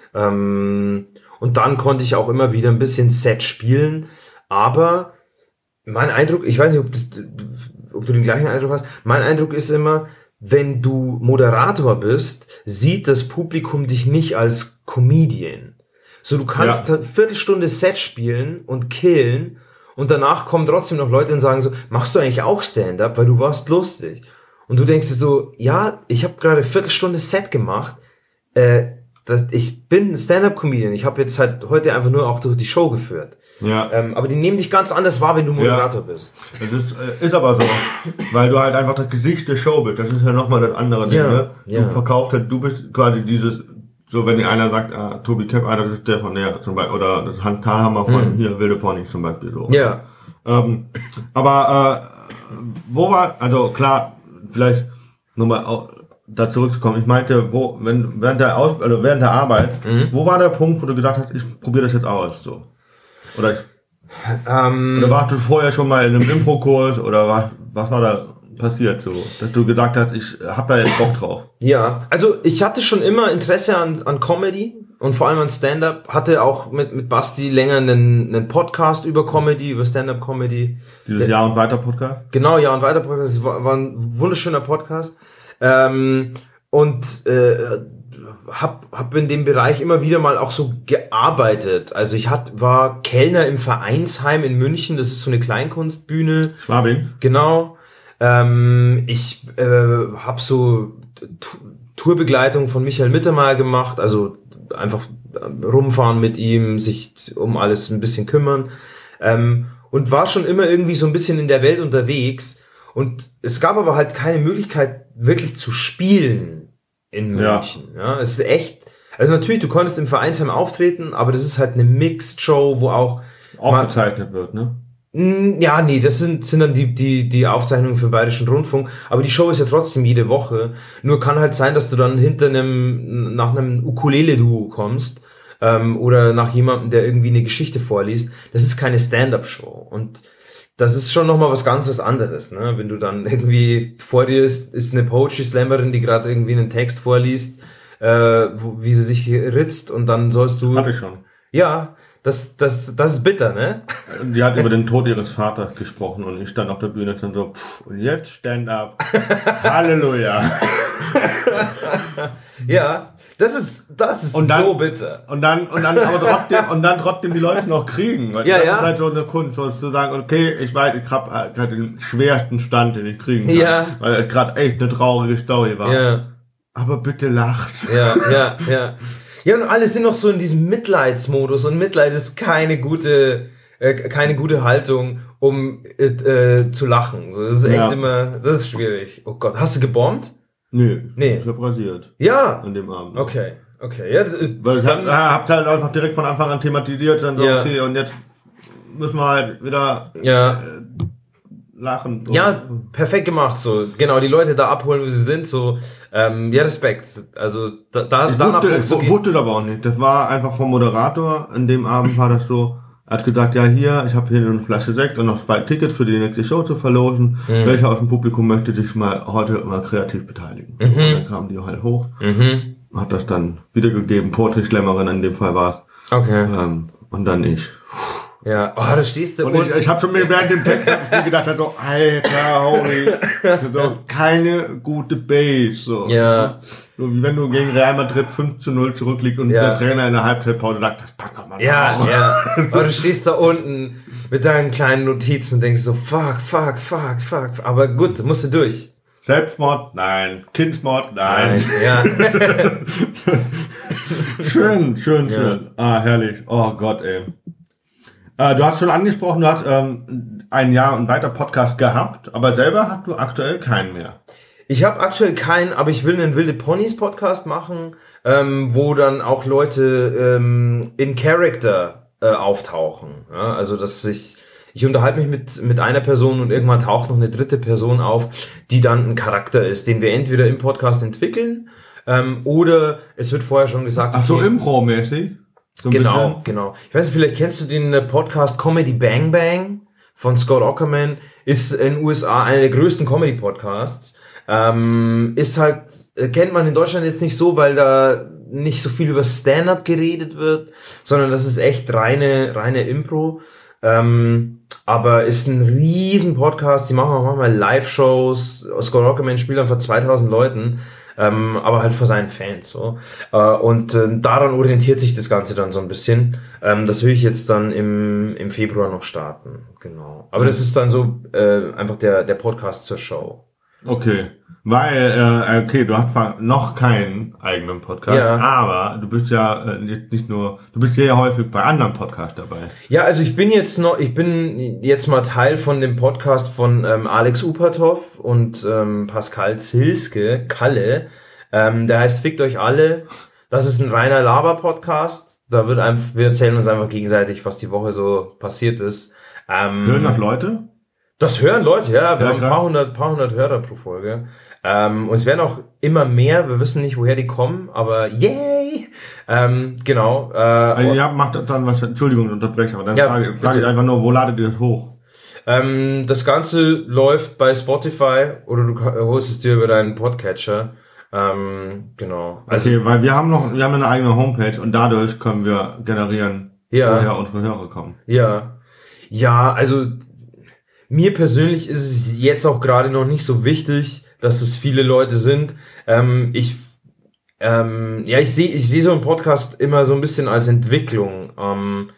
[SPEAKER 2] Ähm, und dann konnte ich auch immer wieder ein bisschen Set spielen. Aber mein Eindruck, ich weiß nicht, ob, das, ob du den gleichen Eindruck hast, mein Eindruck ist immer, wenn du Moderator bist, sieht das Publikum dich nicht als Comedian. So, du kannst
[SPEAKER 1] Ja.
[SPEAKER 2] eine Viertelstunde Set spielen und killen und danach kommen trotzdem noch Leute und sagen so, machst du eigentlich auch Stand-up, weil du warst lustig. Und du denkst dir so, ja, ich habe gerade eine Viertelstunde Set gemacht, äh, das, ich bin Stand-up-Comedian, ich habe jetzt halt heute einfach nur auch durch die Show geführt.
[SPEAKER 1] Ja.
[SPEAKER 2] Ähm, aber die nehmen dich ganz anders wahr, wenn du Moderator
[SPEAKER 1] Ja.
[SPEAKER 2] bist.
[SPEAKER 1] Das ist, äh, ist aber so, weil du halt einfach das Gesicht der Show bist. Das ist ja nochmal das andere Ding,
[SPEAKER 2] Ja,
[SPEAKER 1] ne?
[SPEAKER 2] ja.
[SPEAKER 1] Du verkaufst halt, du bist quasi dieses, so wenn dir einer sagt, ah, Tobi Kepp, ah, das ist der von der zum Beispiel, oder das Hans Thalhammer von
[SPEAKER 2] Hm.
[SPEAKER 1] hier, Wilde Pony zum Beispiel so.
[SPEAKER 2] Ja.
[SPEAKER 1] Ähm, aber äh, wo war, also klar, vielleicht nochmal auch da zurückzukommen. Ich meinte, wo, wenn während der Aus, also während der Arbeit,
[SPEAKER 2] Mhm.
[SPEAKER 1] wo war der Punkt, wo du gedacht hast, ich probiere das jetzt aus, so? Oder, ich,
[SPEAKER 2] Ähm,
[SPEAKER 1] oder warst du vorher schon mal in einem Impro-Kurs oder was, was war da passiert, so, dass du gesagt hast, ich hab da jetzt Bock drauf?
[SPEAKER 2] Ja, also ich hatte schon immer Interesse an, an Comedy und vor allem an Stand-up. Hatte auch mit, mit Basti länger einen, einen Podcast über Comedy, über Stand-up-Comedy.
[SPEAKER 1] Dieses Jahr und weiter Podcast?
[SPEAKER 2] Genau, ja und weiter Podcast. Es war, war ein wunderschöner Podcast. Ähm, und äh, hab, hab in dem Bereich immer wieder mal auch so gearbeitet. Also ich hat, war Kellner im Vereinsheim in München. Das ist so eine Kleinkunstbühne.
[SPEAKER 1] Schwabing?
[SPEAKER 2] Genau. Ähm, ich äh, habe so T- Tourbegleitung von Michael Mittermeier gemacht, also einfach rumfahren mit ihm, sich um alles ein bisschen kümmern, ähm, und war schon immer irgendwie so ein bisschen in der Welt unterwegs. Und es gab aber halt keine Möglichkeit, wirklich zu spielen in München. Ja, ja, es ist echt, also natürlich, du konntest im Vereinsheim auftreten, aber das ist halt eine Mixed Show, wo auch
[SPEAKER 1] Aufgezeichnet wird, ne?
[SPEAKER 2] Ja, nee, das sind, sind dann die, die, die Aufzeichnungen für den Bayerischen Rundfunk. Aber die Show ist ja trotzdem jede Woche. Nur kann halt sein, dass du dann hinter einem, nach einem Ukulele-Duo kommst, ähm, oder nach jemandem, der irgendwie eine Geschichte vorliest. Das ist keine Stand-up-Show. Und das ist schon nochmal was ganz was anderes, ne? Wenn du dann irgendwie vor dir ist, ist eine Poetry-Slammerin, die gerade irgendwie einen Text vorliest, äh, wo, wie sie sich ritzt und dann sollst du...
[SPEAKER 1] Hab ich schon.
[SPEAKER 2] Ja, das, das, das ist bitter, ne?
[SPEAKER 1] Die hat über den Tod ihres Vaters gesprochen und ich stand auf der Bühne und dann so, pff, und jetzt Stand-up. Halleluja.
[SPEAKER 2] Ja, das ist, das ist
[SPEAKER 1] Und dann-
[SPEAKER 2] so bitter.
[SPEAKER 1] Und dann, und dann, aber trotzdem, und dann trotzdem die Leute noch kriegen. Weil
[SPEAKER 2] Ja,
[SPEAKER 1] das
[SPEAKER 2] ja.
[SPEAKER 1] ist halt so eine Kunst, so zu sagen, okay, ich weiß, ich hab halt den schwersten Stand, den ich kriegen kann.
[SPEAKER 2] Ja.
[SPEAKER 1] Weil es gerade echt eine traurige Story war.
[SPEAKER 2] Ja,
[SPEAKER 1] Aber bitte lacht.
[SPEAKER 2] ja, ja, ja. Ja, und alle sind noch so in diesem Mitleidsmodus und Mitleid ist keine gute, äh, keine gute Haltung, um äh, äh, zu lachen. So, das ist echt
[SPEAKER 1] Ja.
[SPEAKER 2] immer, das ist schwierig. Oh Gott, hast du gebombt?
[SPEAKER 1] Nee.
[SPEAKER 2] Nee.
[SPEAKER 1] Ich hab rasiert.
[SPEAKER 2] Ja.
[SPEAKER 1] An dem Abend.
[SPEAKER 2] Okay, okay. Ja, das,
[SPEAKER 1] Weil ich hab,
[SPEAKER 2] dann,
[SPEAKER 1] ja, habt halt einfach direkt von Anfang an thematisiert, dann so,
[SPEAKER 2] Ja.
[SPEAKER 1] okay, und jetzt müssen wir halt wieder
[SPEAKER 2] ja.
[SPEAKER 1] äh, lachen.
[SPEAKER 2] Ja, perfekt gemacht, so. Genau, die Leute da abholen, wie sie sind, so. Ähm, ja, Respekt. Also, da, da
[SPEAKER 1] Ich
[SPEAKER 2] danach
[SPEAKER 1] wusste, ich
[SPEAKER 2] hochzugehen.
[SPEAKER 1] wusste es aber auch nicht. Das war einfach vom Moderator. An dem Abend war das so, er hat gesagt, ja hier, ich habe hier eine Flasche Sekt und noch zwei Tickets für die nächste Show zu verlosen.
[SPEAKER 2] Mhm.
[SPEAKER 1] Welcher aus dem Publikum möchte sich mal heute mal kreativ beteiligen?
[SPEAKER 2] Mhm.
[SPEAKER 1] Und dann kamen die halt hoch,
[SPEAKER 2] Mhm.
[SPEAKER 1] hat das dann wiedergegeben, Poetry Slammerin in dem Fall war es.
[SPEAKER 2] Okay.
[SPEAKER 1] Ähm, und dann ich.
[SPEAKER 2] Ja. Oh, da stehst du
[SPEAKER 1] Und ich, ich habe schon mir während dem Text hab ich mir gedacht, so, alter, holy, so, keine gute Base. So.
[SPEAKER 2] Ja.
[SPEAKER 1] So wie wenn du gegen Real Madrid fünf zu null zurückliegst und
[SPEAKER 2] Ja.
[SPEAKER 1] der Trainer in der Halbzeitpause sagt, das packen wir
[SPEAKER 2] Ja,
[SPEAKER 1] noch.
[SPEAKER 2] ja. Aber du stehst da unten mit deinen kleinen Notizen und denkst so, fuck, fuck, fuck, fuck. Aber gut, musst du durch.
[SPEAKER 1] Selbstmord? Nein. Kindsmord? Nein.
[SPEAKER 2] Ja.
[SPEAKER 1] Schön, schön,
[SPEAKER 2] Ja.
[SPEAKER 1] schön. Ah, herrlich. Oh Gott, ey. Äh, du hast schon angesprochen, du hast ähm, ein Jahr und weiter Podcast gehabt, aber selber hast du aktuell keinen mehr.
[SPEAKER 2] Ich habe aktuell keinen, aber ich will einen Wilde Ponys Podcast machen, ähm, wo dann auch Leute ähm, in Character äh, auftauchen. Ja? Also, dass ich, ich unterhalte mich mit, mit einer Person und irgendwann taucht noch eine dritte Person auf, die dann ein Charakter ist, den wir entweder im Podcast entwickeln ähm, oder es wird vorher schon gesagt.
[SPEAKER 1] Ach so,
[SPEAKER 2] okay,
[SPEAKER 1] Impro-mäßig? So ein
[SPEAKER 2] Genau,
[SPEAKER 1] bisschen.
[SPEAKER 2] genau. Ich weiß nicht, vielleicht kennst du den äh, Podcast Comedy Bang Bang von Scott Aukerman. Ist in den U S A einer der größten Comedy-Podcasts. Ähm, ist halt, äh, kennt man in Deutschland jetzt nicht so, weil da nicht so viel über Stand-Up geredet wird, sondern das ist echt reine, reine Impro. Ähm, aber ist ein riesen Podcast. Die machen auch manchmal Live-Shows. Scott Aukerman spielt dann vor zweitausend Leuten. Ähm, aber halt vor seinen Fans, so. Äh, und äh, daran orientiert sich das Ganze dann so ein bisschen. Ähm, das will ich jetzt dann im, im Februar noch starten, genau. Aber das ist dann so äh, einfach der, der Podcast zur Show.
[SPEAKER 1] Okay. Weil, äh, okay, du hast zwar noch keinen eigenen Podcast,
[SPEAKER 2] Ja.
[SPEAKER 1] aber du bist ja äh, nicht nicht nur, du bist sehr häufig bei anderen Podcasts dabei.
[SPEAKER 2] Ja, also ich bin jetzt noch, ich bin jetzt mal Teil von dem Podcast von ähm, Alex Upatov und ähm, Pascal Zilske, Kalle. Ähm, der heißt Fickt euch alle. Das ist ein reiner Laber-Podcast. Da wird einfach, wir erzählen uns einfach gegenseitig, was die Woche so passiert ist. Ähm,
[SPEAKER 1] Hören das Leute?
[SPEAKER 2] Das hören Leute, ja. Wir
[SPEAKER 1] Ja,
[SPEAKER 2] haben ein
[SPEAKER 1] klar.
[SPEAKER 2] paar hundert, paar hundert Hörer pro Folge. Ähm, und es werden auch immer mehr. Wir wissen nicht, woher die kommen, aber yay! Ähm, genau. Äh,
[SPEAKER 1] Also, ihr macht dann was, Entschuldigung, ich unterbreche, aber dann
[SPEAKER 2] Ja,
[SPEAKER 1] frage, frage ich
[SPEAKER 2] bitte.
[SPEAKER 1] einfach nur, wo ladet ihr das hoch?
[SPEAKER 2] ähm, das Ganze läuft bei Spotify oder du ka- holst es dir über deinen Podcatcher. Ähm, genau. Also,
[SPEAKER 1] Okay, weil wir haben noch, wir haben eine eigene Homepage und dadurch können wir generieren,
[SPEAKER 2] Ja.
[SPEAKER 1] woher unsere Hörer kommen.
[SPEAKER 2] ja. Ja, also mir persönlich ist es jetzt auch gerade noch nicht so wichtig, dass es viele Leute sind. Ähm, ich ähm, ja, ich sehe ich sehe so einen Podcast immer so ein bisschen als Entwicklung ähm,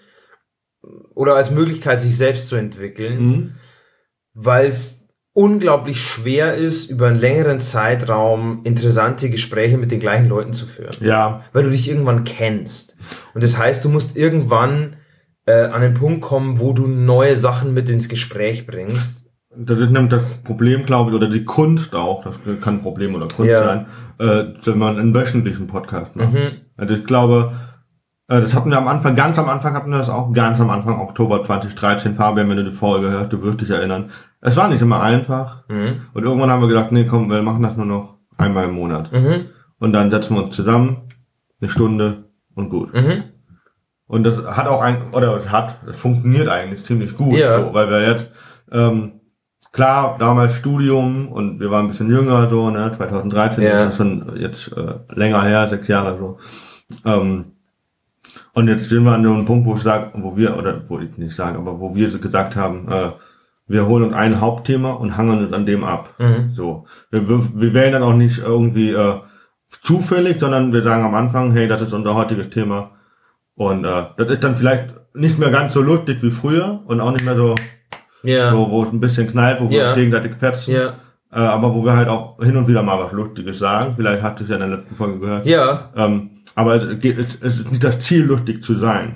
[SPEAKER 2] oder als Möglichkeit, sich selbst zu entwickeln,
[SPEAKER 1] Mhm.
[SPEAKER 2] weil es unglaublich schwer ist, über einen längeren Zeitraum interessante Gespräche mit den gleichen Leuten zu führen.
[SPEAKER 1] Ja,
[SPEAKER 2] Weil du dich irgendwann kennst. Und das heißt, du musst irgendwann äh, an den Punkt kommen, wo du neue Sachen mit ins Gespräch bringst.
[SPEAKER 1] das ist nämlich das Problem, glaube ich, oder die Kunst auch, das kann Problem oder Kunst
[SPEAKER 2] Ja.
[SPEAKER 1] sein, äh, wenn man einen wöchentlichen Podcast macht.
[SPEAKER 2] Mhm.
[SPEAKER 1] Also ich glaube, äh, das hatten wir am Anfang, ganz am Anfang hatten wir das auch, ganz am Anfang, Oktober zwanzig dreizehn, Fabian, wenn du die Folge hörst, du wirst dich erinnern. Es war nicht immer einfach.
[SPEAKER 2] Mhm.
[SPEAKER 1] Und irgendwann haben wir gedacht, nee, komm, wir machen das nur noch einmal im Monat.
[SPEAKER 2] Mhm.
[SPEAKER 1] Und dann setzen wir uns zusammen, eine Stunde und gut.
[SPEAKER 2] Mhm.
[SPEAKER 1] Und das hat auch ein, oder es hat, es funktioniert eigentlich ziemlich gut,
[SPEAKER 2] Ja.
[SPEAKER 1] so, weil wir jetzt, ähm, klar, damals Studium und wir waren ein bisschen jünger, so, ne, zwanzig dreizehn,
[SPEAKER 2] Ja.
[SPEAKER 1] das ist schon jetzt äh, länger her, sechs Jahre so. Ähm, und jetzt sind wir an so einem Punkt, wo ich sage, wo wir, oder wo ich nicht sagen, aber wo wir so gesagt haben, äh, wir holen uns ein Hauptthema und hangeln uns an dem ab.
[SPEAKER 2] Mhm.
[SPEAKER 1] So. Wir, wir, wir wählen dann auch nicht irgendwie äh, zufällig, sondern wir sagen am Anfang, hey, das ist unser heutiges Thema. Und äh, das ist dann vielleicht nicht mehr ganz so lustig wie früher und auch nicht mehr so,
[SPEAKER 2] Ja.
[SPEAKER 1] so wo es ein bisschen knallt, wo wir
[SPEAKER 2] Ja.
[SPEAKER 1] uns gegenseitig fetzen.
[SPEAKER 2] Ja.
[SPEAKER 1] Äh, aber wo wir halt auch hin und wieder mal was Lustiges sagen. Vielleicht hast du es ja in der letzten Folge gehört.
[SPEAKER 2] Ja.
[SPEAKER 1] Ähm, aber es, geht, es, es ist nicht das Ziel, lustig zu sein.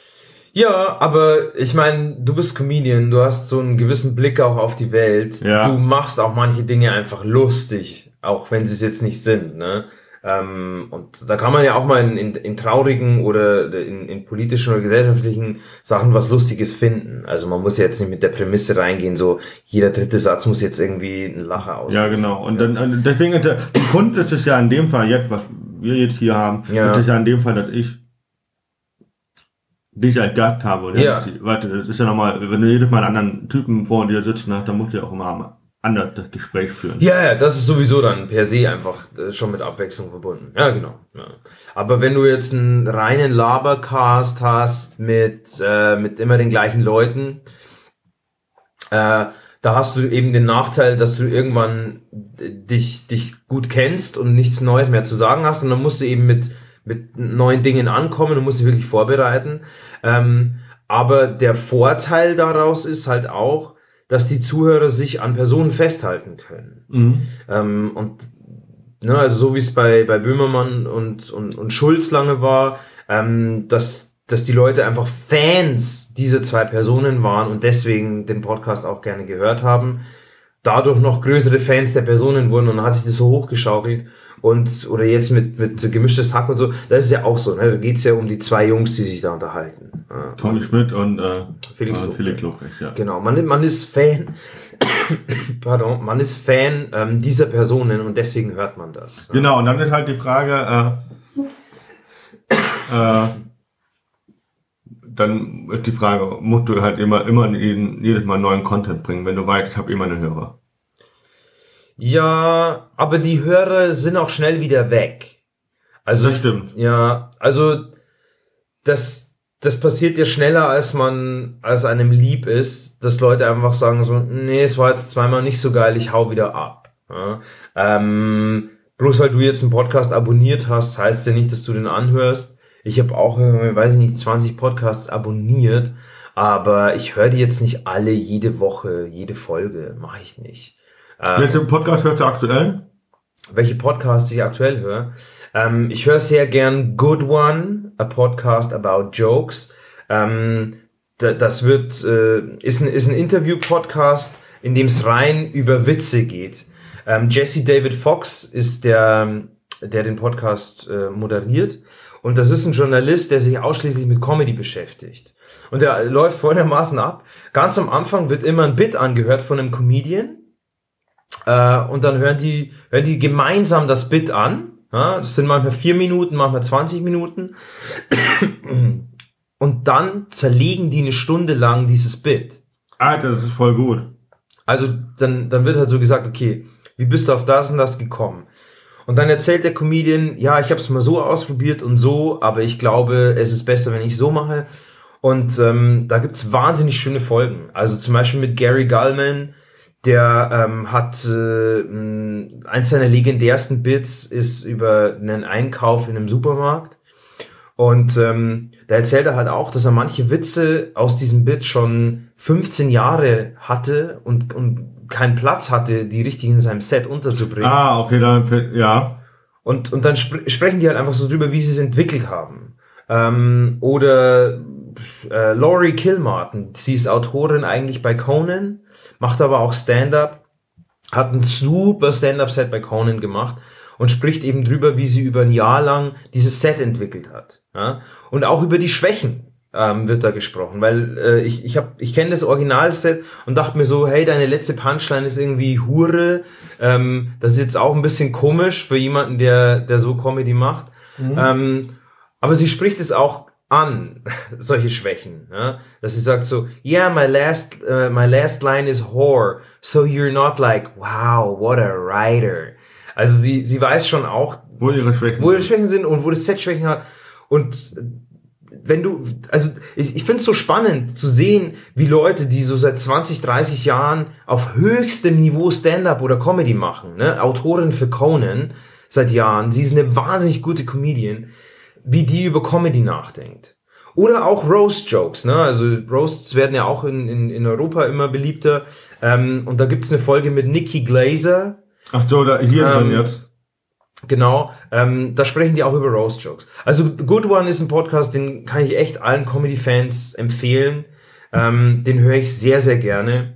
[SPEAKER 2] Ja, aber ich meine, du bist Comedian, du hast so einen gewissen Blick auch auf die Welt.
[SPEAKER 1] Ja.
[SPEAKER 2] Du machst auch manche Dinge einfach lustig, auch wenn sie es jetzt nicht sind, ne? Ähm, und da kann man ja auch mal in, in, in traurigen oder in, in politischen oder gesellschaftlichen Sachen was Lustiges finden. Also man muss ja jetzt nicht mit der Prämisse reingehen, so jeder dritte Satz muss jetzt irgendwie ein Lacher auslösen.
[SPEAKER 1] Ja, genau. Und dann, und deswegen, ist der, die Kunst ist es ja in dem Fall jetzt, was wir jetzt hier haben,
[SPEAKER 2] Ja.
[SPEAKER 1] ist es ja in dem Fall, dass ich dich als Gast habe. Oder?
[SPEAKER 2] Ja.
[SPEAKER 1] Warte, das ist ja nochmal, wenn du jedes Mal einen anderen Typen vor dir sitzen hast, dann musst du ja auch immer anders das Gespräch führen.
[SPEAKER 2] Ja, ja, das ist sowieso dann per se einfach äh, schon mit Abwechslung verbunden. Ja, genau. Ja. Aber wenn du jetzt einen reinen Labercast hast mit, äh, mit immer den gleichen Leuten, äh, da hast du eben den Nachteil, dass du irgendwann dich, dich gut kennst und nichts Neues mehr zu sagen hast und dann musst du eben mit, mit neuen Dingen ankommen und musst dich wirklich vorbereiten. Ähm, aber der Vorteil daraus ist halt auch, dass die Zuhörer sich an Personen festhalten können.
[SPEAKER 1] Mhm.
[SPEAKER 2] Ähm, und ne, also so wie es bei, bei Böhmermann und, und, und Schulz lange war, ähm, dass, dass die Leute einfach Fans dieser zwei Personen waren und deswegen den Podcast auch gerne gehört haben, dadurch noch größere Fans der Personen wurden und dann hat sich das so hochgeschaukelt. Und, oder jetzt mit, mit gemischtes Hack und so, das ist ja auch so, ne? Da geht's ja um die zwei Jungs, die sich da unterhalten.
[SPEAKER 1] Tommy Schmidt und äh,
[SPEAKER 2] Felix
[SPEAKER 1] äh, Felix Lobrecht, ja.
[SPEAKER 2] Genau, man, man ist Fan, pardon, man ist Fan ähm, dieser Personen und deswegen hört man das.
[SPEAKER 1] Genau, und dann ist halt die Frage, äh, äh, dann ist die Frage, musst du halt immer, immer jedes Mal neuen Content bringen, wenn du weißt, ich habe immer einen Hörer.
[SPEAKER 2] Ja, aber die Hörer sind auch schnell wieder weg. Also,
[SPEAKER 1] das stimmt.
[SPEAKER 2] Ja, also das, das passiert ja schneller, als man, als einem lieb ist, dass Leute einfach sagen so, nee, es war jetzt zweimal nicht so geil, ich hau wieder ab. Ja, ähm, bloß weil du jetzt einen Podcast abonniert hast, heißt ja nicht, dass du den anhörst. Ich habe auch, weiß ich nicht, zwanzig Podcasts abonniert, aber ich höre die jetzt nicht alle jede Woche, jede Folge, mache ich nicht.
[SPEAKER 1] Ähm, Welchen Podcast hörst du aktuell?
[SPEAKER 2] Welche Podcasts ich aktuell höre? Ähm, ich höre sehr gern Good One, a Podcast about jokes. Ähm, d- das wird äh, ist ein, ist ein Interview-Podcast, in dem es rein über Witze geht. Ähm, Jesse David Fox ist der, der den Podcast äh, moderiert. Und das ist ein Journalist, der sich ausschließlich mit Comedy beschäftigt. Und der läuft folgendermaßen ab. Ganz am Anfang wird immer ein Bit angehört von einem Comedian. Äh, und dann hören die, hören die gemeinsam das Bit an. Ja, das sind manchmal vier Minuten, manchmal zwanzig Minuten. Und dann zerlegen die eine Stunde lang dieses Bit.
[SPEAKER 1] Alter, das ist voll gut.
[SPEAKER 2] Also dann, dann wird halt so gesagt, okay, wie bist du auf das und das gekommen? Und dann erzählt der Comedian, ja, ich habe es mal so ausprobiert und so, aber ich glaube, es ist besser, wenn ich so mache. Und ähm, da gibt's wahnsinnig schöne Folgen. Also zum Beispiel mit Gary Gulman, der ähm, hat äh, eins seiner legendärsten Bits ist über einen Einkauf in einem Supermarkt. Und ähm, da erzählt er halt auch, dass er manche Witze aus diesem Bit schon fünfzehn Jahre hatte und, und keinen Platz hatte, die richtig in seinem Set unterzubringen.
[SPEAKER 1] Ah, okay, dann, ja.
[SPEAKER 2] Und, und dann sp- sprechen die halt einfach so drüber, wie sie es entwickelt haben. Ähm, oder äh, Laurie Kilmartin, sie ist Autorin eigentlich bei Conan, macht aber auch Stand-Up, hat ein super Stand-Up-Set bei Conan gemacht und spricht eben drüber, wie sie über ein Jahr lang dieses Set entwickelt hat. Ja? Und auch über die Schwächen ähm, wird da gesprochen, weil äh, ich ich hab, ich kenne das Originalset und dachte mir so, hey, deine letzte Punchline ist irgendwie Hure. Ähm, das ist jetzt auch ein bisschen komisch für jemanden, der der so Comedy macht. Mhm. Ähm, aber sie spricht es auch an, solche Schwächen, ja? Dass sie sagt so, yeah, my last, uh, my last line is whore, so you're not like, wow, what a writer. Also sie, sie weiß schon auch,
[SPEAKER 1] wo ihre Schwächen,
[SPEAKER 2] wo ihre Schwächen sind und wo das Set Schwächen hat. Und wenn du, also ich, ich finde es so spannend zu sehen, wie Leute, die so seit zwanzig, dreißig Jahren auf höchstem Niveau Stand-Up oder Comedy machen, ne, Autorin für Conan seit Jahren, sie ist eine wahnsinnig gute Comedian, wie die über Comedy nachdenkt. Oder auch Roast-Jokes, ne? Also Roasts werden ja auch in, in, in Europa immer beliebter. Ähm, und da gibt's eine Folge mit Nikki Glaser.
[SPEAKER 1] Ach so, da, hier
[SPEAKER 2] ähm,
[SPEAKER 1] drin jetzt.
[SPEAKER 2] Genau, ähm, da sprechen die auch über Roast-Jokes. Also Good One ist ein Podcast, den kann ich echt allen Comedy-Fans empfehlen. Ähm, den höre ich sehr, sehr gerne.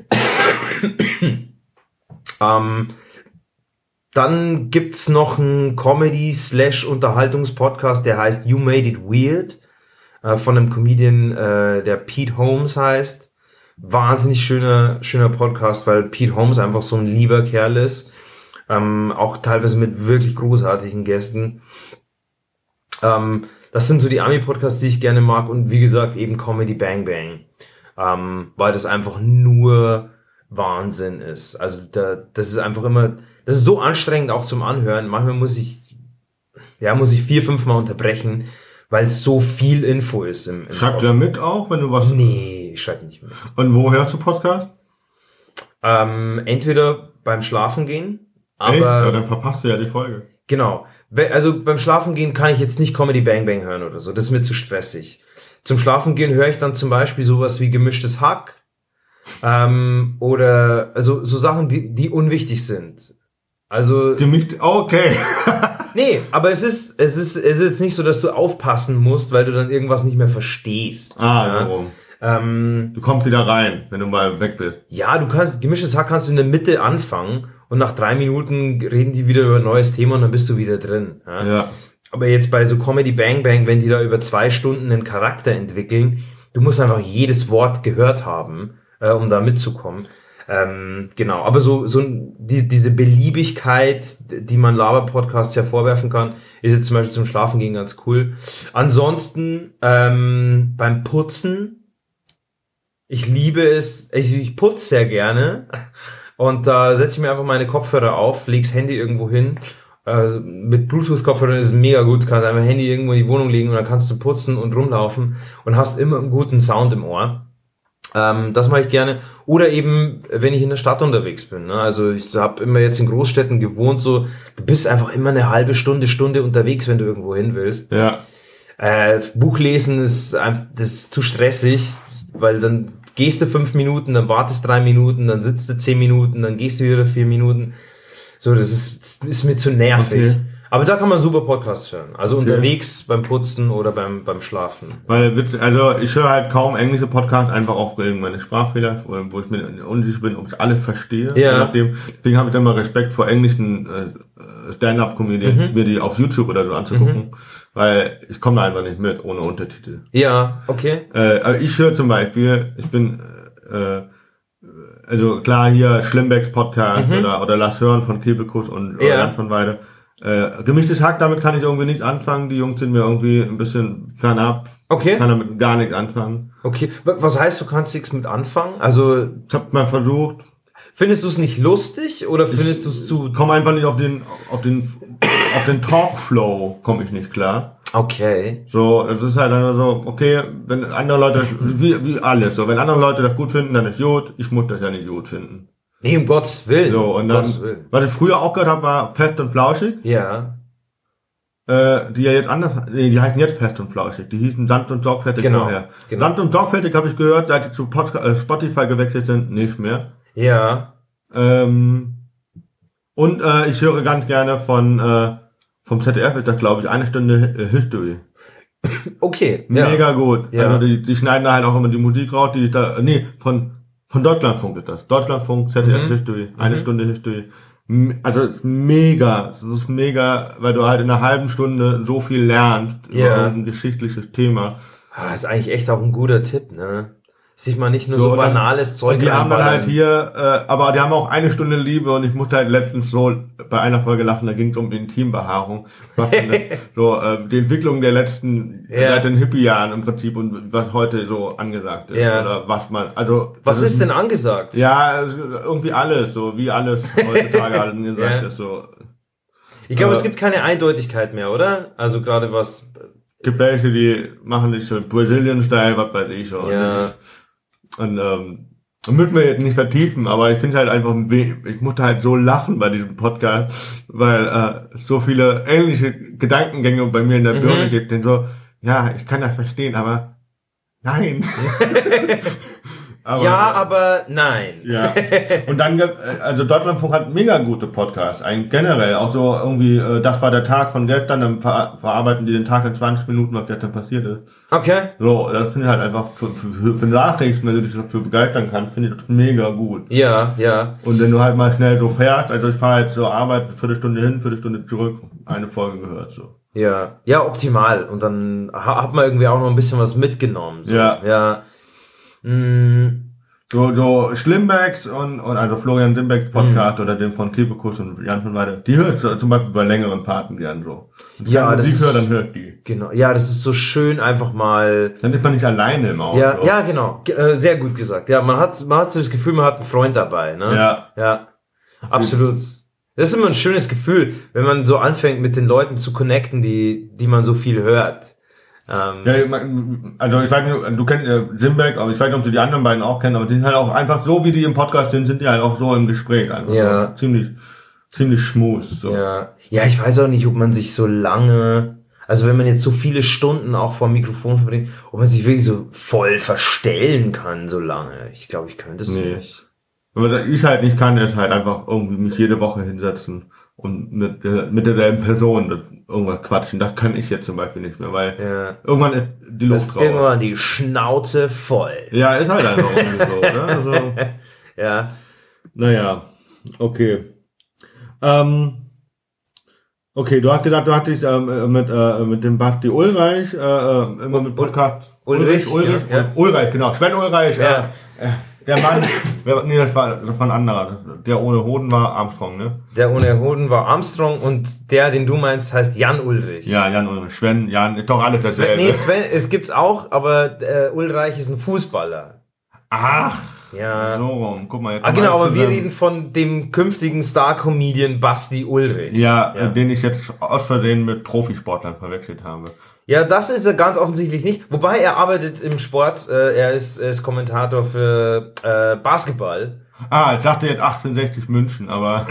[SPEAKER 2] ähm, Dann gibt's noch einen Comedy-slash-Unterhaltungs-Podcast, der heißt You Made It Weird, äh, von einem Comedian, äh, der Pete Holmes heißt. Wahnsinnig schöner, schöner Podcast, weil Pete Holmes einfach so ein lieber Kerl ist. Ähm, auch teilweise mit wirklich großartigen Gästen. Ähm, das sind so die Ami-Podcasts, die ich gerne mag. Und wie gesagt, eben Comedy Bang Bang. Ähm, weil das einfach nur Wahnsinn ist. Also da, das ist einfach immer, das ist so anstrengend auch zum Anhören. Manchmal muss ich, ja, muss ich vier, fünf Mal unterbrechen, weil es so viel Info ist. Im, im
[SPEAKER 1] Schreibt ihr mit auch, wenn du was...
[SPEAKER 2] Nee, ich schreibe nicht mit.
[SPEAKER 1] Und wo hörst du Podcast?
[SPEAKER 2] Ähm, entweder beim Schlafen gehen, aber...
[SPEAKER 1] Echt? Ja, dann verpasst du ja die Folge.
[SPEAKER 2] Genau. Also beim Schlafen gehen kann ich jetzt nicht Comedy Bang Bang hören oder so. Das ist mir zu stressig. Zum Schlafen gehen höre ich dann zum Beispiel sowas wie Gemischtes Hack. Ähm, oder also so Sachen, die, die unwichtig sind. Also
[SPEAKER 1] Gemischt, okay.
[SPEAKER 2] nee, aber es ist es ist es ist jetzt nicht so, dass du aufpassen musst, weil du dann irgendwas nicht mehr verstehst.
[SPEAKER 1] Ah,
[SPEAKER 2] ja.
[SPEAKER 1] warum?
[SPEAKER 2] Ähm,
[SPEAKER 1] Du kommst wieder rein, wenn du mal weg bist.
[SPEAKER 2] ja, du kannst gemischtes Hack kannst du in der Mitte anfangen und nach drei Minuten reden die wieder über ein neues Thema und dann bist du wieder drin. Ja.
[SPEAKER 1] Ja.
[SPEAKER 2] Aber jetzt bei so Comedy Bang Bang, wenn die da über zwei Stunden einen Charakter entwickeln, du musst einfach jedes Wort gehört haben, äh, um da mitzukommen. Ähm, genau, aber so, so die, diese Beliebigkeit, die man Laber-Podcasts ja vorwerfen kann, ist jetzt zum Beispiel zum Schlafen gehen ganz cool. Ansonsten ähm, beim Putzen, ich liebe es, ich, ich putze sehr gerne und da setze ich mir einfach meine Kopfhörer auf, lege das Handy irgendwo hin. Äh, mit Bluetooth-Kopfhörern ist es mega gut, du kannst einfach Handy irgendwo in die Wohnung legen und dann kannst du putzen und rumlaufen und hast immer einen guten Sound im Ohr. Ähm, das mache ich gerne. Oder eben, wenn ich in der Stadt unterwegs bin. Ne? Also ich habe immer jetzt in Großstädten gewohnt, so du bist einfach immer eine halbe Stunde, Stunde unterwegs, wenn du irgendwo hin willst.
[SPEAKER 1] Ja.
[SPEAKER 2] Äh, Buch lesen ist, ein- das ist zu stressig, weil dann gehst du fünf Minuten, dann wartest drei Minuten, dann sitzt du zehn Minuten, dann gehst du wieder vier Minuten. So, das ist, das ist mir zu nervig.
[SPEAKER 1] Okay.
[SPEAKER 2] Aber da kann man super Podcasts hören. Also
[SPEAKER 1] Okay.
[SPEAKER 2] unterwegs, beim Putzen oder beim, beim Schlafen.
[SPEAKER 1] Weil, witz- also ich höre halt kaum englische Podcasts, einfach auch wegen meiner Sprachfehler, wo wo ich mir unsicher bin, ob ich alles verstehe.
[SPEAKER 2] Ja.
[SPEAKER 1] Je nachdem. Deswegen habe ich dann mal Respekt vor englischen äh, Stand-up-Comedien,
[SPEAKER 2] Mhm.
[SPEAKER 1] mir die auf YouTube oder so anzugucken, weil ich komme da einfach nicht mit ohne Untertitel.
[SPEAKER 2] Ja, okay.
[SPEAKER 1] Äh, aber ich höre zum Beispiel, ich bin, äh, also klar hier Schlimmbecks Podcast
[SPEAKER 2] Mhm.
[SPEAKER 1] oder, oder Lass hören von Kebekus und
[SPEAKER 2] Ja.
[SPEAKER 1] Jan von Weide. Äh, gemischtes Hack, damit kann ich irgendwie nichts anfangen. Die Jungs sind mir irgendwie ein bisschen fernab.
[SPEAKER 2] Okay.
[SPEAKER 1] Ich kann damit gar nichts anfangen.
[SPEAKER 2] Okay, wa- was heißt, du kannst nichts mit anfangen? Also,
[SPEAKER 1] Ich habe mal versucht,
[SPEAKER 2] findest du es nicht lustig oder findest du es zu...
[SPEAKER 1] komme einfach nicht auf den, auf den, auf den Talkflow komme ich nicht klar.
[SPEAKER 2] Okay.
[SPEAKER 1] So, es ist halt einfach so, okay, wenn andere Leute, wie, wie alles, so, wenn andere Leute das gut finden, dann ist gut. Ich muss das ja nicht gut finden.
[SPEAKER 2] Nee, um Gottes Willen.
[SPEAKER 1] So, und
[SPEAKER 2] um
[SPEAKER 1] dann,
[SPEAKER 2] Gottes Willen.
[SPEAKER 1] was ich früher auch gehört habe, war Fest und Flauschig,
[SPEAKER 2] Ja,
[SPEAKER 1] äh, die ja jetzt anders, nee, die heißen jetzt Fest und Flauschig, die hießen Sanft und Sorgfältig
[SPEAKER 2] Genau,
[SPEAKER 1] vorher.
[SPEAKER 2] genau.
[SPEAKER 1] Sanft und Sorgfältig habe ich gehört, seit die zu Podca- äh, Spotify gewechselt sind, nicht mehr.
[SPEAKER 2] ja.
[SPEAKER 1] Ähm, und äh, ich höre ganz gerne von, äh, vom Z D F ist das, glaube ich, eine Stunde äh, History.
[SPEAKER 2] Okay. Ja.
[SPEAKER 1] Mega gut.
[SPEAKER 2] Ja.
[SPEAKER 1] Also die, die schneiden da halt auch immer die Musik raus, die ich da, nee, von, von Deutschlandfunk ist das. Deutschlandfunk, Z D F
[SPEAKER 2] Mhm.
[SPEAKER 1] History, eine
[SPEAKER 2] Mhm.
[SPEAKER 1] Stunde History. M- Also es ist mega, es ist mega, weil du halt in einer halben Stunde so viel lernst
[SPEAKER 2] Ja.
[SPEAKER 1] über ein geschichtliches Thema.
[SPEAKER 2] Ah, ist eigentlich echt auch ein guter Tipp, ne? Sich mal nicht nur so,
[SPEAKER 1] So, und dann-
[SPEAKER 2] banales Zeug
[SPEAKER 1] Und die haben dann
[SPEAKER 2] reinballern.
[SPEAKER 1] halt hier, äh, aber die haben auch eine Stunde Liebe und ich musste halt letztens so bei einer Folge lachen, da ging es um Intimbehaarung. Was dann, so äh, die Entwicklung der letzten,
[SPEAKER 2] Ja.
[SPEAKER 1] seit den Hippie-Jahren im Prinzip und was heute so angesagt ist.
[SPEAKER 2] Ja.
[SPEAKER 1] Oder was man, also.
[SPEAKER 2] Was
[SPEAKER 1] das
[SPEAKER 2] ist denn angesagt?
[SPEAKER 1] Ja, es ist irgendwie alles, so wie alles heutzutage halt angesagt
[SPEAKER 2] Ja.
[SPEAKER 1] ist. So.
[SPEAKER 2] Ich glaube,
[SPEAKER 1] Äh,
[SPEAKER 2] es gibt keine Eindeutigkeit mehr, oder? Also gerade was...
[SPEAKER 1] Gibt welche, die machen nicht so Brazilian-Style, was weiß ich. So.
[SPEAKER 2] Ja.
[SPEAKER 1] Und ähm, müssen wir jetzt nicht vertiefen, aber ich finde halt einfach, we- ich musste halt so lachen bei diesem Podcast, weil äh, so viele ähnliche Gedankengänge bei mir in der
[SPEAKER 2] Mhm.
[SPEAKER 1] Birne gibt, denn so, ja, ich kann das verstehen, aber nein. aber,
[SPEAKER 2] ja, aber nein.
[SPEAKER 1] ja. Und dann, gibt- also Deutschlandfunk hat mega gute Podcasts, eigentlich generell, auch so irgendwie, äh, das war der Tag von gestern, dann ver verarbeiten die den Tag in zwanzig Minuten, was gestern passiert ist.
[SPEAKER 2] Okay.
[SPEAKER 1] So, das finde ich halt einfach für, für, für Nachrichten, wenn du dich dafür begeistern kannst, finde ich das mega gut.
[SPEAKER 2] Ja, ja.
[SPEAKER 1] Und wenn du halt mal schnell so fährst, also ich fahre halt zur Arbeit, eine Viertelstunde hin, Viertelstunde zurück, eine Folge gehört, so.
[SPEAKER 2] Ja, ja, optimal. Und dann ha- hat man irgendwie auch noch ein bisschen was mitgenommen. So.
[SPEAKER 1] Ja.
[SPEAKER 2] Ja. Mm,
[SPEAKER 1] So, so Schlimmbecks und, und also Florian Simbecks Podcast oder den von Kebekus und Jan von Weide, die höre ich zum Beispiel bei längeren Fahrten gern so. Und
[SPEAKER 2] Ja,
[SPEAKER 1] wenn ich
[SPEAKER 2] das
[SPEAKER 1] Musik
[SPEAKER 2] ist-
[SPEAKER 1] höre, dann höre ich die.
[SPEAKER 2] genau. Ja, das ist so schön einfach mal.
[SPEAKER 1] Dann ist man nicht alleine im Auto.
[SPEAKER 2] Ja, ja, genau. Ge- äh, Sehr gut gesagt. Ja, man hat, man hat so das Gefühl, man hat einen Freund dabei, ne?
[SPEAKER 1] Ja.
[SPEAKER 2] Ja. Absolut. Das ist immer ein schönes Gefühl, wenn man so anfängt, mit den Leuten zu connecten, die, die man so viel hört. Ähm,
[SPEAKER 1] Ja, ich mein, also ich weiß nicht, du kennst äh, Simbeck, aber ich weiß nicht, ob du die anderen beiden auch kennen, aber die sind halt auch einfach so, wie die im Podcast sind, sind die halt auch so im Gespräch. Einfach
[SPEAKER 2] Ja.
[SPEAKER 1] so ziemlich, ziemlich schmooth. So.
[SPEAKER 2] Ja. Ja, ich weiß auch nicht, ob man sich so lange, also wenn man jetzt so viele Stunden auch vor dem Mikrofon verbringt, ob man sich wirklich so voll verstellen kann so lange. Ich glaube, ich könnte es
[SPEAKER 1] Nee.
[SPEAKER 2] nicht.
[SPEAKER 1] Aber was ich halt nicht kann, ist halt einfach irgendwie mich jede Woche hinsetzen und mit, äh, mit derselben Person das, irgendwas quatschen. Das kann ich jetzt zum Beispiel nicht mehr, weil
[SPEAKER 2] Ja.
[SPEAKER 1] irgendwann ist die Luft
[SPEAKER 2] Ist
[SPEAKER 1] raus.
[SPEAKER 2] irgendwann die Schnauze voll.
[SPEAKER 1] Ja, ist halt einfach irgendwie so, ne? Also,
[SPEAKER 2] Ja.
[SPEAKER 1] naja, okay. Ähm, okay, du hast gesagt, du hattest ähm, mit, äh, mit dem Basti Ulreich äh, äh, immer mit Podcast.
[SPEAKER 2] Ulrich,
[SPEAKER 1] Ulrich,
[SPEAKER 2] ja, ja.
[SPEAKER 1] Ulreich, genau. Sven Ulreich,
[SPEAKER 2] Ja.
[SPEAKER 1] äh, der Mann, wer, nee, das war, das war ein anderer. Der ohne Hoden war Armstrong, ne?
[SPEAKER 2] Der ohne Hoden war Armstrong und der, den du meinst, heißt Jan Ulrich.
[SPEAKER 1] Ja, Jan Ulrich, Sven, Jan, doch alles
[SPEAKER 2] Sven,
[SPEAKER 1] dasselbe.
[SPEAKER 2] nee, Sven, es gibt's auch, aber äh, Ulreich ist ein Fußballer.
[SPEAKER 1] Ach,
[SPEAKER 2] Ja.
[SPEAKER 1] so rum. Guck mal, jetzt
[SPEAKER 2] Ah,
[SPEAKER 1] kommen
[SPEAKER 2] genau,
[SPEAKER 1] wir
[SPEAKER 2] aber wir
[SPEAKER 1] zusammen.
[SPEAKER 2] reden von dem künftigen Star-Comedian Basti Ulrich.
[SPEAKER 1] Ja,
[SPEAKER 2] ja.
[SPEAKER 1] den ich jetzt aus Versehen mit Profisportlern verwechselt habe.
[SPEAKER 2] Ja, das ist er ganz offensichtlich nicht. Wobei er arbeitet im Sport. Äh, er, ist, er ist Kommentator für äh, Basketball.
[SPEAKER 1] Ah, ich dachte jetzt achtzehnhundertsechzig München, aber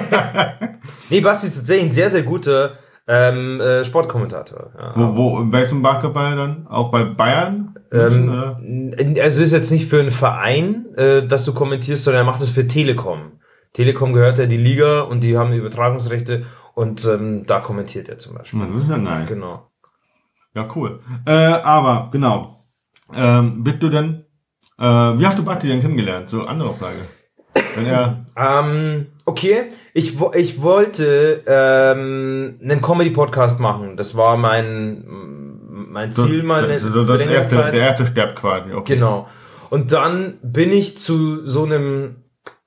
[SPEAKER 2] Nee, Basti ist tatsächlich ein sehr, sehr guter ähm, äh, Sportkommentator. Ja.
[SPEAKER 1] wo, wo, in welchem Basketball dann? Auch bei Bayern? München, oder?
[SPEAKER 2] Ähm, also es ist jetzt nicht für einen Verein, äh, dass du kommentierst, sondern er macht es für Telekom. Telekom gehört ja die Liga und die haben die Übertragungsrechte und ähm, da kommentiert er zum Beispiel.
[SPEAKER 1] Das ist ja nice.
[SPEAKER 2] Genau.
[SPEAKER 1] Ja, cool. Äh, aber, genau. Ähm, bist du denn, äh, wie hast du Basti denn kennengelernt? So andere Frage. Wenn er,
[SPEAKER 2] Ähm, okay, ich, wo- ich wollte ähm, einen Comedy-Podcast machen. Das war mein, mein Ziel mal eine,
[SPEAKER 1] so, so,
[SPEAKER 2] für
[SPEAKER 1] das
[SPEAKER 2] längere
[SPEAKER 1] erste,
[SPEAKER 2] Zeit.
[SPEAKER 1] der erste stirbt quasi. Okay.
[SPEAKER 2] Genau. Und dann bin ich zu so einem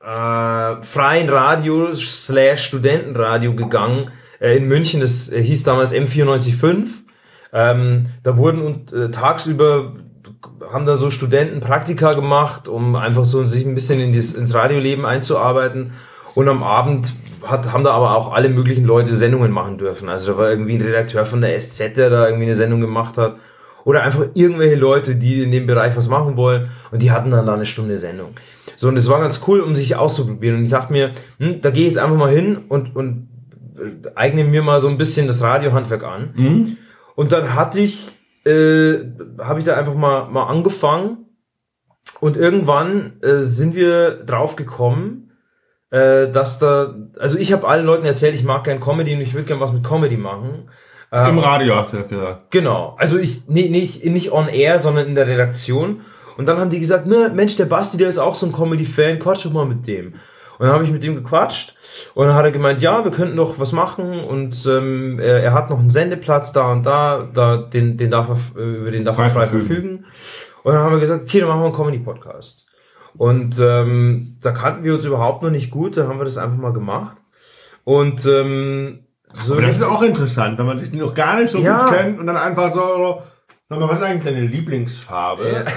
[SPEAKER 2] äh, freien Radio slash Studentenradio gegangen äh, in München. Das äh, hieß damals M vierundneunzig Komma fünf. Ähm, da wurden und, äh, tagsüber haben da so Studenten Praktika gemacht, um einfach so sich ein bisschen in das, ins Radioleben einzuarbeiten. Und am Abend hat, haben da aber auch alle möglichen Leute Sendungen machen dürfen. Also da war irgendwie ein Redakteur von der S Z, der da irgendwie eine Sendung gemacht hat. Oder einfach irgendwelche Leute, die in dem Bereich was machen wollen. Und die hatten dann da eine Stunde Sendung. So, und das war ganz cool, um sich auszuprobieren. Und ich dachte mir, hm, da gehe ich jetzt einfach mal hin und, und eigne mir mal so ein bisschen das Radiohandwerk an.
[SPEAKER 1] Mhm.
[SPEAKER 2] Und dann hatte ich, äh, habe ich da einfach mal, mal angefangen. Und irgendwann äh, sind wir drauf gekommen, äh, dass da, also ich habe allen Leuten erzählt, ich mag gern Comedy und ich würde gern was mit Comedy machen.
[SPEAKER 1] Im
[SPEAKER 2] Ähm,
[SPEAKER 1] Radio hast du das gesagt.
[SPEAKER 2] Genau. Also ich, nee, nicht, nicht on air, sondern in der Redaktion. Und dann haben die gesagt, ne, Mensch, der Basti, der ist auch so ein Comedy-Fan, quatsch doch mal mit dem. Und dann habe ich mit dem gequatscht und dann hat er gemeint, ja, wir könnten doch was machen und ähm, er, er hat noch einen Sendeplatz da und da, da den, den darf er, äh, über den darf er
[SPEAKER 1] Frei
[SPEAKER 2] frei
[SPEAKER 1] verfügen.
[SPEAKER 2] verfügen. Und dann haben wir gesagt, okay, dann machen wir einen Comedy-Podcast. Und ähm, da kannten wir uns überhaupt noch nicht gut, dann haben wir das einfach mal gemacht. Und ähm, so
[SPEAKER 1] Aber das ist
[SPEAKER 2] richtig-
[SPEAKER 1] auch interessant, wenn man sich noch gar nicht so
[SPEAKER 2] Ja.
[SPEAKER 1] gut kennt und dann einfach so, so sag mal, was ist eigentlich deine Lieblingsfarbe?
[SPEAKER 2] Ja.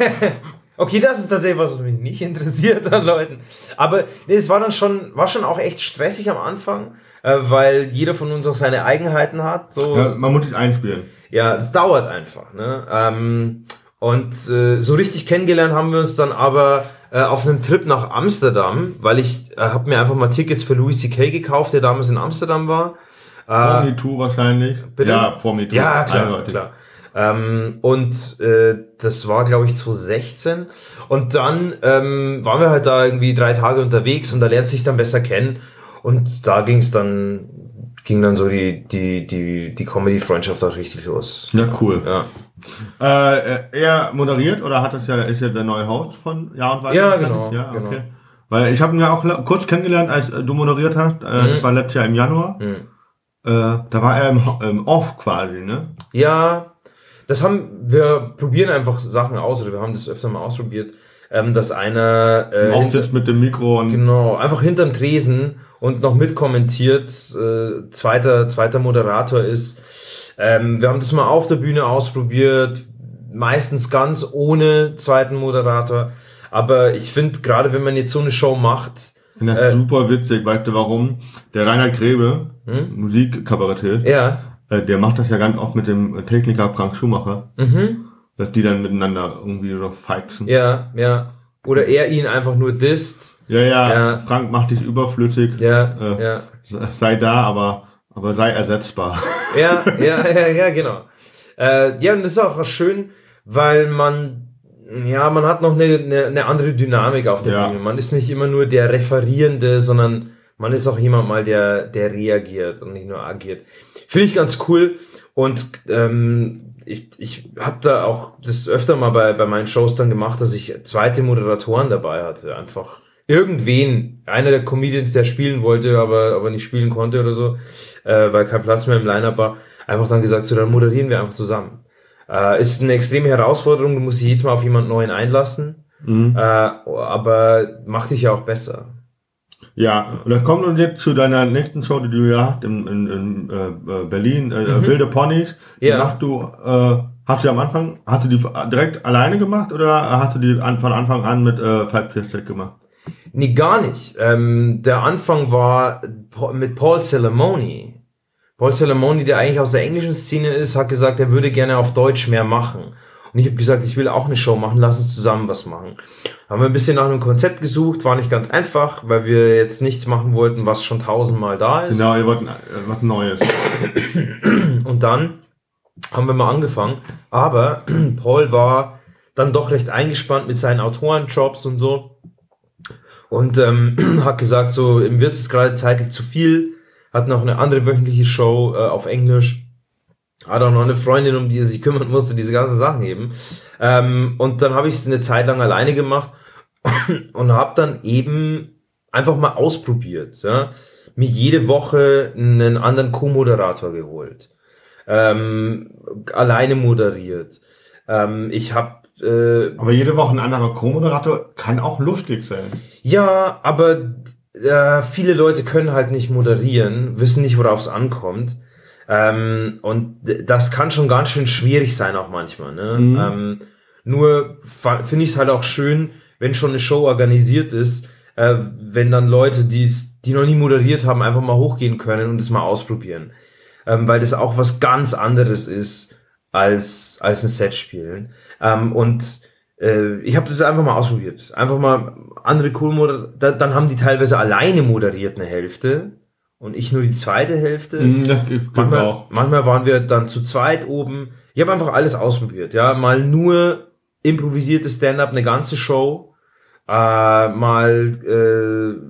[SPEAKER 2] Okay, das ist tatsächlich was, was mich nicht interessiert an Leuten. Aber nee, es war dann schon, war schon auch echt stressig am Anfang, äh, weil jeder von uns auch seine Eigenheiten hat. So,
[SPEAKER 1] Ja, man muss sich einspielen.
[SPEAKER 2] ja, es dauert einfach. Ne? Ähm, und äh, so richtig kennengelernt haben wir uns dann aber äh, auf einem Trip nach Amsterdam, weil ich äh, habe mir einfach mal Tickets für Louis C K gekauft, der damals in Amsterdam war.
[SPEAKER 1] Vor
[SPEAKER 2] Äh,
[SPEAKER 1] Me Too wahrscheinlich.
[SPEAKER 2] bitte?
[SPEAKER 1] Ja, vor Me Too.
[SPEAKER 2] Ja, klar,
[SPEAKER 1] Eindeutig.
[SPEAKER 2] klar. Ähm, und äh, das war, glaube ich, zwanzig sechzehn. Und dann ähm, waren wir halt da irgendwie drei Tage unterwegs und da lernt sich dann besser kennen. Und da ging es dann, ging dann so die, die, die, die Comedy-Freundschaft auch richtig los.
[SPEAKER 1] Ja, cool.
[SPEAKER 2] Ja,
[SPEAKER 1] Äh, er moderiert oder hat das ja, ist ja der neue Host von Ja und Weiter?
[SPEAKER 2] Ja,
[SPEAKER 1] wahrscheinlich?
[SPEAKER 2] genau,
[SPEAKER 1] Ja, okay.
[SPEAKER 2] genau.
[SPEAKER 1] Weil ich habe ihn ja auch la- kurz kennengelernt, als äh, du moderiert hast. Äh,
[SPEAKER 2] Mhm.
[SPEAKER 1] Das war letztes Jahr im Januar.
[SPEAKER 2] Mhm.
[SPEAKER 1] Äh, da war er im, Ho- im Off quasi, ne?
[SPEAKER 2] ja, das haben, wir probieren einfach Sachen aus, oder wir haben das öfter mal ausprobiert, ähm, dass einer äh,
[SPEAKER 1] Oft
[SPEAKER 2] hinter-
[SPEAKER 1] sitzt mit dem Mikro und
[SPEAKER 2] Genau, einfach hinterm Tresen und noch mitkommentiert, äh, zweiter, zweiter Moderator ist. Ähm, wir haben das mal auf der Bühne ausprobiert, meistens ganz ohne zweiten Moderator. Aber ich finde, gerade wenn man jetzt so eine Show macht,
[SPEAKER 1] ich finde das
[SPEAKER 2] äh,
[SPEAKER 1] super witzig, weißt du warum? Der Reinhard Grebe,
[SPEAKER 2] Hm?
[SPEAKER 1] Musikkabarettist,
[SPEAKER 2] ja,
[SPEAKER 1] äh, der macht das ja ganz oft mit dem Techniker Frank Schumacher,
[SPEAKER 2] mhm,
[SPEAKER 1] dass die dann miteinander irgendwie so feixen.
[SPEAKER 2] ja, ja. Oder er ihn einfach nur disst.
[SPEAKER 1] Ja, ja,
[SPEAKER 2] Ja.
[SPEAKER 1] Frank macht dich überflüssig.
[SPEAKER 2] Ja,
[SPEAKER 1] Äh,
[SPEAKER 2] ja.
[SPEAKER 1] Sei da, aber, aber sei ersetzbar.
[SPEAKER 2] Ja, ja, ja, ja, genau. Äh, ja, und das ist auch schön, weil man, ja, man hat noch eine, eine, eine andere Dynamik auf der
[SPEAKER 1] Ja.
[SPEAKER 2] Bühne. Man ist nicht immer nur der Referierende, sondern Man ist auch jemand mal, der, der reagiert und nicht nur agiert. Finde ich ganz cool. Und ähm, ich, ich habe da auch das öfter mal bei, bei meinen Shows dann gemacht, dass ich zweite Moderatoren dabei hatte. Einfach irgendwen, einer der Comedians, der spielen wollte, aber, aber nicht spielen konnte oder so, äh, weil kein Platz mehr im Line-Up war, einfach dann gesagt, so, dann moderieren wir einfach zusammen. Äh, ist eine extreme Herausforderung, du musst dich jedes Mal auf jemanden Neuen einlassen, mhm. äh, aber macht dich ja auch besser.
[SPEAKER 1] Ja, und das kommt uns jetzt zu deiner nächsten Show, die du ja hast in, in, in äh, Berlin, äh, mhm. Wilde Ponys. Die ja. machst du, äh, hast du am Anfang, hast du die direkt alleine gemacht oder hast du die an, von Anfang an mit äh, Falk Pircek gemacht?
[SPEAKER 2] Nee, gar nicht. Ähm, der Anfang war mit Paul Salamoni. Paul Salamoni, der eigentlich aus der englischen Szene ist, hat gesagt, er würde gerne auf Deutsch mehr machen. Und ich habe gesagt, ich will auch eine Show machen, lass uns zusammen was machen. Haben wir ein bisschen nach einem Konzept gesucht, war nicht ganz einfach, weil wir jetzt nichts machen wollten, was schon tausendmal da ist.
[SPEAKER 1] Genau, ihr wollt was Neues.
[SPEAKER 2] Und dann haben wir mal angefangen, aber Paul war dann doch recht eingespannt mit seinen Autorenjobs und so und ähm, hat gesagt, so ihm wird es gerade zeitlich zu viel, hat noch eine andere wöchentliche Show äh, auf Englisch, hat auch noch eine Freundin, um die er sich kümmern musste, diese ganzen Sachen eben. Ähm, und dann habe ich es eine Zeit lang alleine gemacht und habe dann eben einfach mal ausprobiert. Ja? Mir jede Woche einen anderen Co-Moderator geholt. Ähm, alleine moderiert. Ähm, ich habe... Äh,
[SPEAKER 1] aber jede Woche ein anderer Co-Moderator kann auch lustig sein.
[SPEAKER 2] Ja, aber äh, viele Leute können halt nicht moderieren, wissen nicht, worauf es ankommt. Ähm, und das kann schon ganz schön schwierig sein auch manchmal. Ne? Mhm. Ähm, nur finde ich es halt auch schön, wenn schon eine Show organisiert ist, äh, wenn dann Leute, die's, die noch nie moderiert haben, einfach mal hochgehen können und das mal ausprobieren. Ähm, weil das auch was ganz anderes ist als, als ein Set spielen. Ähm, und äh, ich habe das einfach mal ausprobiert. Einfach mal andere cool moderiert. Da, dann haben die teilweise alleine moderiert eine Hälfte. Und ich nur die zweite Hälfte.
[SPEAKER 1] Mm, das gibt
[SPEAKER 2] manchmal,
[SPEAKER 1] auch.
[SPEAKER 2] manchmal waren wir dann zu zweit oben. Ich habe einfach alles ausprobiert. Ja, mal nur improvisiertes Stand-up, eine ganze Show. Äh, mal äh,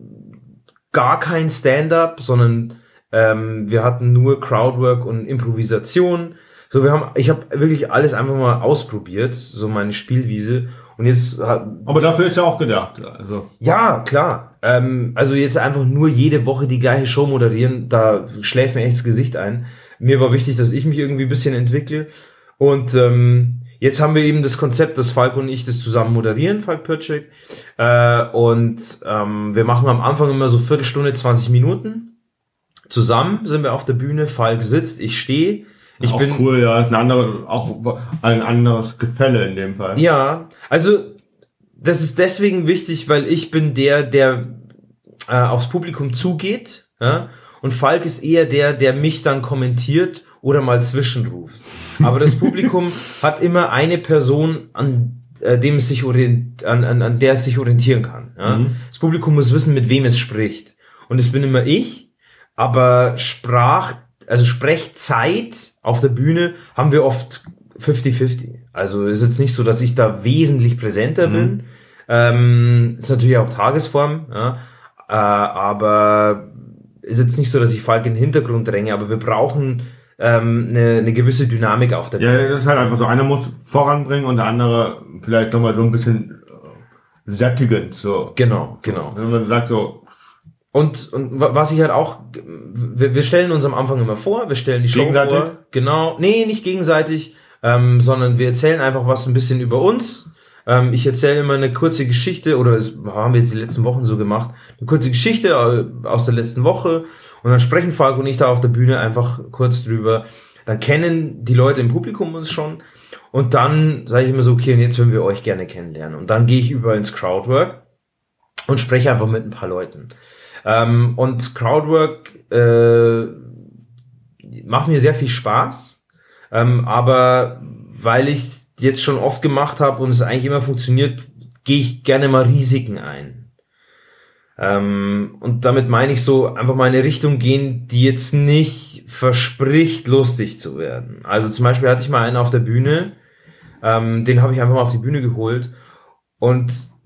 [SPEAKER 2] gar kein Stand-up, sondern ähm, wir hatten nur Crowdwork und Improvisation. So, wir haben, ich habe wirklich alles einfach mal ausprobiert, so meine Spielwiese. Und jetzt,
[SPEAKER 1] aber dafür ist ja auch gedacht. Also.
[SPEAKER 2] Ja, klar. Ähm, also jetzt einfach nur jede Woche die gleiche Show moderieren, da schläft mir echt das Gesicht ein. Mir war wichtig, dass ich mich irgendwie ein bisschen entwickle. Und ähm, jetzt haben wir eben das Konzept, dass Falk und ich das zusammen moderieren, Falk Pircek. Äh, und ähm, wir machen am Anfang immer so Viertelstunde, zwanzig Minuten. Zusammen sind wir auf der Bühne, Falk sitzt, ich stehe. Ich
[SPEAKER 1] auch
[SPEAKER 2] bin
[SPEAKER 1] cool, ja, ein anderes, auch ein anderes Gefälle in dem Fall.
[SPEAKER 2] Ja, also das ist deswegen wichtig, weil ich bin der, der äh, aufs Publikum zugeht, ja? Und Falk ist eher der, der mich dann kommentiert oder mal zwischenruft. Aber das Publikum hat immer eine Person, an äh, dem es sich orient, an, an, an der es sich orientieren kann. Ja? Mhm. Das Publikum muss wissen, mit wem es spricht. Und es bin immer ich, aber Sprach Also Sprechzeit auf der Bühne haben wir oft fünfzig fünfzig. Also ist jetzt nicht so, dass ich da wesentlich präsenter mhm. bin. Ähm, ist natürlich auch Tagesform, ja. Äh, aber ist jetzt nicht so, dass ich Falk in den Hintergrund dränge, aber wir brauchen ähm, eine, eine gewisse Dynamik auf der Bühne.
[SPEAKER 1] Ja, das ist halt einfach so. Einer muss voranbringen und der andere vielleicht nochmal so ein bisschen sättigend. So.
[SPEAKER 2] Genau, genau.
[SPEAKER 1] Wenn man sagt so,
[SPEAKER 2] Und, und was ich halt auch, wir, wir stellen uns am Anfang immer vor, wir stellen die Show vor. Genau, nee, nicht gegenseitig, ähm, sondern wir erzählen einfach was ein bisschen über uns. Ähm, ich erzähle immer eine kurze Geschichte, oder das haben wir jetzt die letzten Wochen so gemacht, eine kurze Geschichte aus der letzten Woche und dann sprechen Falk und ich da auf der Bühne einfach kurz drüber. Dann kennen die Leute im Publikum uns schon und dann sage ich immer so, okay, und jetzt würden wir euch gerne kennenlernen. Und dann gehe ich über ins Crowdwork und spreche einfach mit ein paar Leuten. Ähm, und Crowdwork äh, macht mir sehr viel Spaß, ähm, aber weil ich jetzt schon oft gemacht habe und es eigentlich immer funktioniert, gehe ich gerne mal Risiken ein. Ähm, und damit meine ich so, einfach mal in eine Richtung gehen, die jetzt nicht verspricht, lustig zu werden. Also zum Beispiel hatte ich mal einen auf der Bühne, ähm, den habe ich einfach mal auf die Bühne geholt und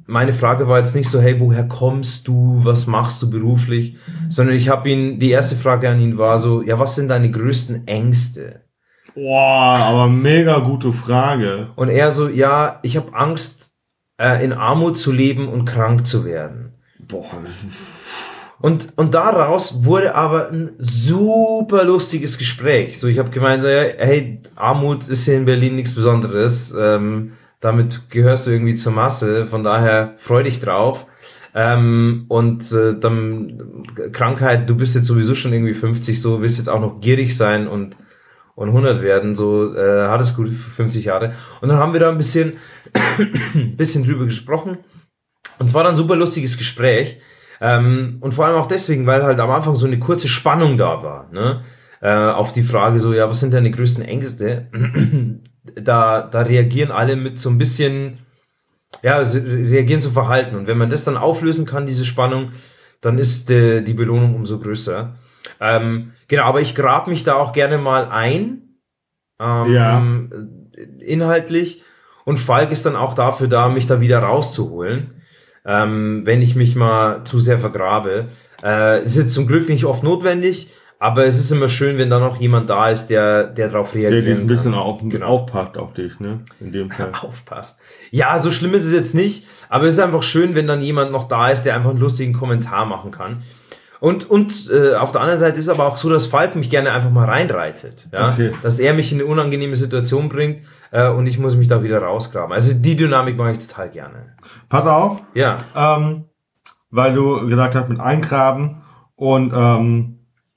[SPEAKER 2] meine Frage war jetzt nicht so, hey, woher kommst du, was machst du beruflich, sondern ich habe ihn, die erste Frage an ihn war so, ja, was sind deine größten Ängste?
[SPEAKER 1] Boah, aber mega gute Frage.
[SPEAKER 2] Und er so, ja, ich habe Angst, äh, in Armut zu leben und krank zu werden.
[SPEAKER 1] Boah.
[SPEAKER 2] Und, und daraus wurde aber ein super lustiges Gespräch. So, ich habe gemeint, so, ja, hey, Armut ist hier in Berlin nichts Besonderes. Ähm, damit gehörst du irgendwie zur Masse. Von daher freu dich drauf. Ähm, und äh, dann Krankheit, du bist jetzt sowieso schon irgendwie fünfzig, so willst jetzt auch noch gierig sein und und hundert werden, so äh, hat es gut für fünfzig Jahre. Und dann haben wir da ein bisschen, bisschen drüber gesprochen. Und es war dann ein super lustiges Gespräch. Ähm, und vor allem auch deswegen, weil halt am Anfang so eine kurze Spannung da war. Ne? Äh, auf die Frage so, ja, was sind deine größten Ängste? da, da reagieren alle mit so ein bisschen, ja, sie reagieren so verhalten. Und wenn man das dann auflösen kann, diese Spannung, dann ist äh, die Belohnung umso größer. Ähm, genau, aber ich grab mich da auch gerne mal ein, ähm,
[SPEAKER 1] Ja.
[SPEAKER 2] inhaltlich, und Falk ist dann auch dafür da, mich da wieder rauszuholen, ähm, wenn ich mich mal zu sehr vergrabe. Äh, ist jetzt zum Glück nicht oft notwendig, aber es ist immer schön, wenn da noch jemand da ist, der, der darauf
[SPEAKER 1] Der
[SPEAKER 2] reagieren
[SPEAKER 1] dich ein bisschen
[SPEAKER 2] kann.
[SPEAKER 1] auch
[SPEAKER 2] Genau.
[SPEAKER 1] aufpasst auf dich, ne? In dem Fall.
[SPEAKER 2] Aufpasst. Ja, so schlimm ist es jetzt nicht, aber es ist einfach schön, wenn dann jemand noch da ist, der einfach einen lustigen Kommentar machen kann. Und, und äh, auf der anderen Seite ist aber auch so, dass Falk mich gerne einfach mal reinreitet. Ja?
[SPEAKER 1] Okay.
[SPEAKER 2] Dass er mich in eine unangenehme Situation bringt äh, und ich muss mich da wieder rausgraben. Also die Dynamik mache ich total gerne.
[SPEAKER 1] Pass auf,
[SPEAKER 2] Ja.
[SPEAKER 1] ähm, weil du gesagt hast mit Eingraben und ähm,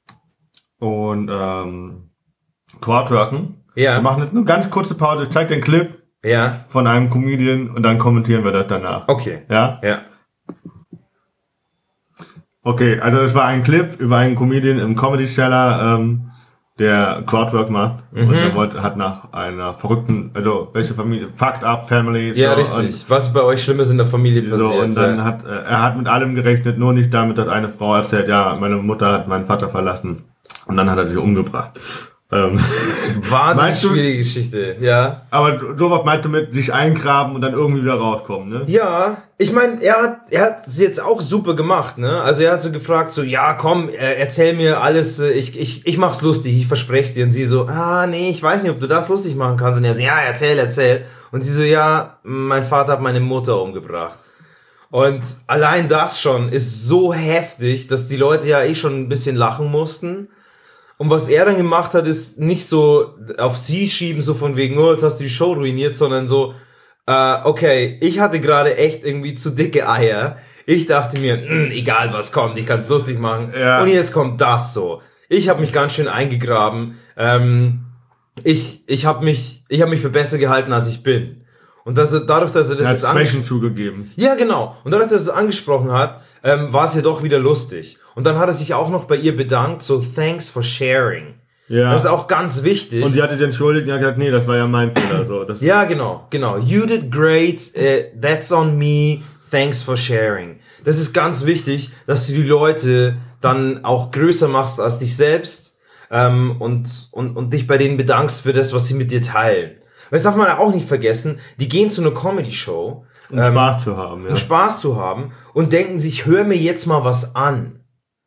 [SPEAKER 1] und ähm, Quadworken.
[SPEAKER 2] Ja.
[SPEAKER 1] Wir machen jetzt eine ganz kurze Pause. Ich zeig den Clip
[SPEAKER 2] Ja.
[SPEAKER 1] von einem Comedian und dann kommentieren wir das danach.
[SPEAKER 2] Okay.
[SPEAKER 1] Ja?
[SPEAKER 2] Ja.
[SPEAKER 1] Okay, also es war ein Clip über einen Comedian im Comedy Cellar, ähm, der Crowdwork macht
[SPEAKER 2] Mhm.
[SPEAKER 1] und er wollte, hat nach einer verrückten, also welche Familie, Fucked Up Family.
[SPEAKER 2] Ja,
[SPEAKER 1] so,
[SPEAKER 2] richtig. Was bei euch Schlimmes in der Familie
[SPEAKER 1] Und,
[SPEAKER 2] passiert.
[SPEAKER 1] so, und dann
[SPEAKER 2] ja.
[SPEAKER 1] hat äh, er hat mit allem gerechnet, nur nicht damit, dass eine Frau erzählt, ja, meine Mutter hat meinen Vater verlassen und dann hat er sich umgebracht. Ähm,
[SPEAKER 2] Wahnsinnig
[SPEAKER 1] meinst du-
[SPEAKER 2] schwierige Geschichte, ja.
[SPEAKER 1] aber sowas meinst du mit sich eingraben und dann irgendwie wieder rauskommen, ne?
[SPEAKER 2] Ja, ich meine, er hat, er hat es jetzt auch super gemacht, ne? Also er hat so gefragt, so, ja, komm, äh, erzähl mir alles, äh, ich, ich, ich mach's lustig, ich verspreche dir. Und sie so, ah, nee, ich weiß nicht, ob du das lustig machen kannst. Und er so, ja, erzähl, erzähl. Und sie so, ja, mein Vater hat meine Mutter umgebracht. Und allein das schon ist so heftig, dass die Leute ja eh schon ein bisschen lachen mussten. Und was er dann gemacht hat, ist nicht so auf sie schieben, so von wegen, oh, jetzt hast du die Show ruiniert, sondern so, äh, okay, ich hatte gerade echt irgendwie zu dicke Eier. Ich dachte mir, mh, egal was kommt, ich kann es lustig machen.
[SPEAKER 1] Ja.
[SPEAKER 2] Und jetzt kommt das so. Ich habe mich ganz schön eingegraben. Ähm, ich ich habe mich, ich hab mich für besser gehalten, als ich bin. Und dass er, dadurch, dass er das
[SPEAKER 1] Er hat
[SPEAKER 2] jetzt angesprochen
[SPEAKER 1] Schwächen zugegeben.
[SPEAKER 2] ja, genau. Und dadurch, dass er es angesprochen hat, ähm, war es ja doch wieder lustig. Und dann hat er sich auch noch bei ihr bedankt, so thanks for sharing.
[SPEAKER 1] Ja.
[SPEAKER 2] Das ist auch ganz wichtig.
[SPEAKER 1] Und sie hat sich entschuldigt und hat gesagt, nee, das war ja mein Fehler. So, das
[SPEAKER 2] Ja, genau, genau. You did great, uh, that's on me, thanks for sharing. Das ist ganz wichtig, dass du die Leute dann auch größer machst als dich selbst ähm, und, und, und dich bei denen bedankst für das, was sie mit dir teilen. Weil das darf man auch nicht vergessen, die gehen zu einer Comedy-Show,
[SPEAKER 1] um Spaß zu haben. Ja.
[SPEAKER 2] um Spaß zu haben und denken sich, hör mir jetzt mal was an.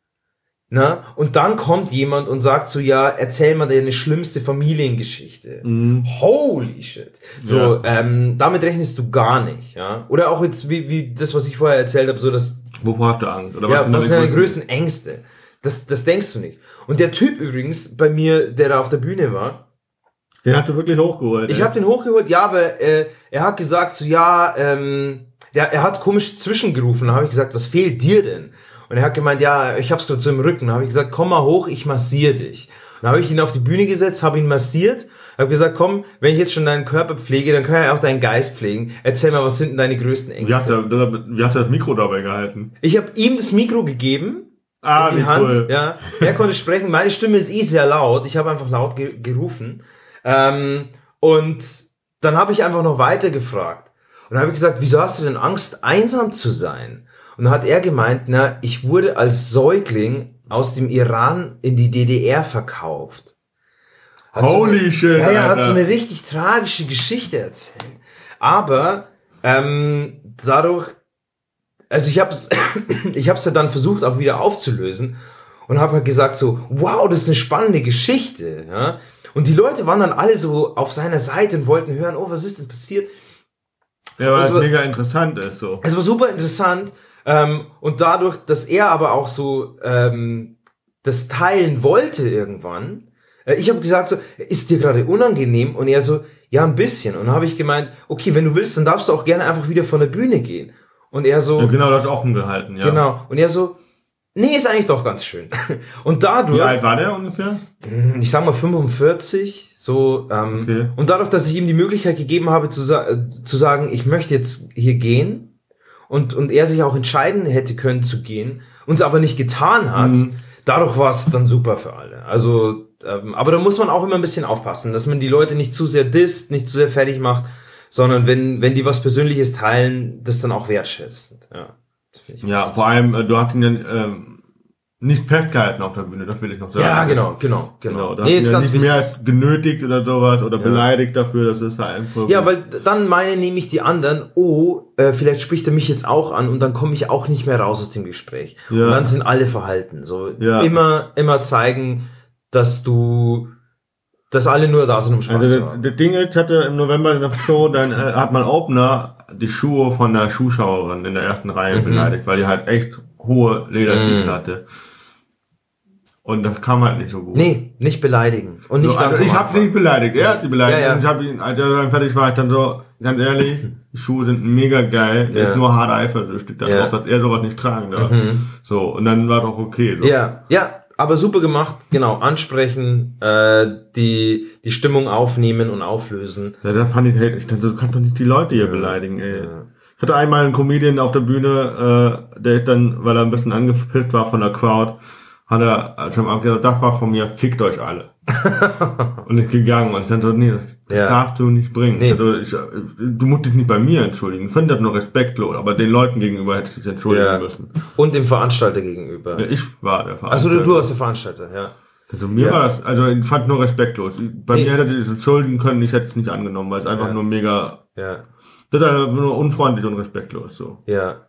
[SPEAKER 2] Na? Und dann kommt jemand und sagt so, ja, erzähl mal deine schlimmste Familiengeschichte.
[SPEAKER 1] Mhm.
[SPEAKER 2] Holy shit. So,
[SPEAKER 1] Ja.
[SPEAKER 2] ähm, damit rechnest du gar nicht, ja. Oder auch jetzt, wie, wie das, was ich vorher erzählt habe, so das,
[SPEAKER 1] Wovor hast du Angst? Oder
[SPEAKER 2] ja,
[SPEAKER 1] sind
[SPEAKER 2] was sind deine
[SPEAKER 1] größten-
[SPEAKER 2] größten Ängste? Das, das denkst du nicht. Und der Typ übrigens bei mir, der da auf der Bühne war,
[SPEAKER 1] Den hast du wirklich hochgeholt.
[SPEAKER 2] ich
[SPEAKER 1] ey.
[SPEAKER 2] habe den hochgeholt, ja, aber äh, er hat gesagt so, ja, ähm, der, er hat komisch zwischengerufen. Da habe ich gesagt, was fehlt dir denn? Und er hat gemeint, ja, ich hab's gerade so im Rücken. Da habe ich gesagt, komm mal hoch, ich massiere dich. Dann habe ich ihn auf die Bühne gesetzt, habe ihn massiert, habe gesagt, komm, wenn ich jetzt schon deinen Körper pflege, dann kann ich auch deinen Geist pflegen. Erzähl mal, was sind denn deine größten
[SPEAKER 1] Wie hast,
[SPEAKER 2] Ängste?
[SPEAKER 1] du, wie hast du das Mikro dabei gehalten?
[SPEAKER 2] Ich habe ihm das Mikro gegeben,
[SPEAKER 1] Ah,
[SPEAKER 2] in
[SPEAKER 1] wie
[SPEAKER 2] die Hand,
[SPEAKER 1] cool.
[SPEAKER 2] ja. Er konnte sprechen. Meine Stimme ist eh sehr laut. Ich habe einfach laut ge gerufen. Ähm, und dann habe ich einfach noch weiter gefragt. Und dann habe ich gesagt, wieso hast du denn Angst, einsam zu sein? Und dann hat er gemeint, na, ich wurde als Säugling aus dem Iran in die D D R verkauft. Hat so
[SPEAKER 1] Holy
[SPEAKER 2] eine,
[SPEAKER 1] shit,
[SPEAKER 2] Ja, ja, hat
[SPEAKER 1] Alter.
[SPEAKER 2] so eine richtig tragische Geschichte erzählt. Aber ähm, dadurch, also ich habe es ich habe es ja dann versucht auch wieder aufzulösen und habe halt gesagt so, wow, das ist eine spannende Geschichte, ja. Und die Leute waren dann alle so auf seiner Seite und wollten hören, oh, was ist denn passiert?
[SPEAKER 1] Ja, weil
[SPEAKER 2] also,
[SPEAKER 1] es mega interessant ist so.
[SPEAKER 2] Es war super interessant ähm, und dadurch, dass er aber auch so ähm, das teilen wollte irgendwann, äh, ich habe gesagt so, ist dir gerade unangenehm? Und er so, ja, ein bisschen. Und dann habe ich gemeint, okay, wenn du willst, dann darfst du auch gerne einfach wieder von der Bühne gehen. Und er so...
[SPEAKER 1] Ja, genau, das offen gehalten, ja.
[SPEAKER 2] Genau. Und er so, nee, ist eigentlich doch ganz schön. Und dadurch...
[SPEAKER 1] Wie alt war der ungefähr?
[SPEAKER 2] Ich sag mal fünfundvierzig, so. Ähm,
[SPEAKER 1] Okay.
[SPEAKER 2] Und dadurch, dass ich ihm die Möglichkeit gegeben habe, zu, sa- äh, zu sagen, ich möchte jetzt hier gehen und, und er sich auch entscheiden hätte können zu gehen, uns aber nicht getan hat,
[SPEAKER 1] Mhm.
[SPEAKER 2] dadurch war es dann super für alle. Also, ähm, aber da muss man auch immer ein bisschen aufpassen, dass man die Leute nicht zu sehr disst, nicht zu sehr fertig macht, sondern wenn, wenn die was Persönliches teilen, das dann auch wertschätzen. Ja, das finde ich
[SPEAKER 1] Ja,
[SPEAKER 2] wichtig.
[SPEAKER 1] vor allem, äh, du hast ihn ja ähm, nicht festgehalten auf der Bühne, das will ich noch sagen.
[SPEAKER 2] Ja, genau, genau, genau.
[SPEAKER 1] Du
[SPEAKER 2] Nee,
[SPEAKER 1] hast
[SPEAKER 2] ist
[SPEAKER 1] ihn ja
[SPEAKER 2] ganz
[SPEAKER 1] nicht
[SPEAKER 2] wichtig.
[SPEAKER 1] mehr genötigt oder sowas oder
[SPEAKER 2] Ja.
[SPEAKER 1] beleidigt dafür, das ist halt einfach...
[SPEAKER 2] Ja, weil dann meine nämlich die anderen, oh, äh, vielleicht spricht er mich jetzt auch an und dann komme ich auch nicht mehr raus aus dem Gespräch.
[SPEAKER 1] Ja.
[SPEAKER 2] Und dann sind alle verhalten. So
[SPEAKER 1] Ja.
[SPEAKER 2] immer, immer zeigen, dass du, dass alle nur da sind, um Spaß
[SPEAKER 1] Also
[SPEAKER 2] zu
[SPEAKER 1] das,
[SPEAKER 2] haben.
[SPEAKER 1] das Ding ist, hatte im November in der Show, dann äh, hat mein Opener die Schuhe von der Schuhschauerin in der ersten Reihe
[SPEAKER 2] Mhm.
[SPEAKER 1] beleidigt, weil die halt echt hohe Lederstiefel
[SPEAKER 2] Mhm.
[SPEAKER 1] hatte. Und das kam halt nicht so gut.
[SPEAKER 2] Nee, nicht beleidigen. Und nicht
[SPEAKER 1] so,
[SPEAKER 2] ganz
[SPEAKER 1] also ich
[SPEAKER 2] am
[SPEAKER 1] habe
[SPEAKER 2] Anfang.
[SPEAKER 1] nicht beleidigt, er hat die beleidigt.
[SPEAKER 2] Ja, ja.
[SPEAKER 1] Und ich habe ihn, als er dann fertig war, ich dann so, ganz ehrlich, die Schuhe sind mega geil, der
[SPEAKER 2] Ja.
[SPEAKER 1] ist nur hart eifersüchtig darauf,
[SPEAKER 2] Ja.
[SPEAKER 1] dass er sowas nicht tragen darf.
[SPEAKER 2] Mhm.
[SPEAKER 1] So, und dann war doch okay. So.
[SPEAKER 2] Ja, ja, aber super gemacht. Genau, ansprechen, äh, die, die Stimmung aufnehmen und auflösen.
[SPEAKER 1] Ja, da fand ich, hey, ich dachte, du kannst doch nicht die Leute hier beleidigen, ey.
[SPEAKER 2] Ja.
[SPEAKER 1] Ich hatte einmal einen Comedian auf der Bühne, äh, der dann, weil er ein bisschen angepisst war von der Crowd, hat er, als er am Abend gesagt, das war von mir, fickt euch alle. Und ist gegangen und ich dachte so, nee, das, das
[SPEAKER 2] Ja.
[SPEAKER 1] darfst du nicht bringen.
[SPEAKER 2] Nee.
[SPEAKER 1] Also ich, du musst dich nicht bei mir entschuldigen. Ich finde das nur respektlos, aber den Leuten gegenüber hättest du dich entschuldigen
[SPEAKER 2] Ja.
[SPEAKER 1] müssen.
[SPEAKER 2] Und dem Veranstalter gegenüber.
[SPEAKER 1] Ja, ich war der
[SPEAKER 2] Also
[SPEAKER 1] Veranstalter.
[SPEAKER 2] du, du warst der Veranstalter, ja.
[SPEAKER 1] Also mir
[SPEAKER 2] Ja.
[SPEAKER 1] war das, also ich fand nur respektlos. Bei
[SPEAKER 2] Nee.
[SPEAKER 1] mir hätte er sich entschuldigen können, ich hätte es nicht angenommen, weil es einfach
[SPEAKER 2] Ja.
[SPEAKER 1] nur mega,
[SPEAKER 2] Ja,
[SPEAKER 1] das ist einfach nur unfreundlich und respektlos, so.
[SPEAKER 2] ja.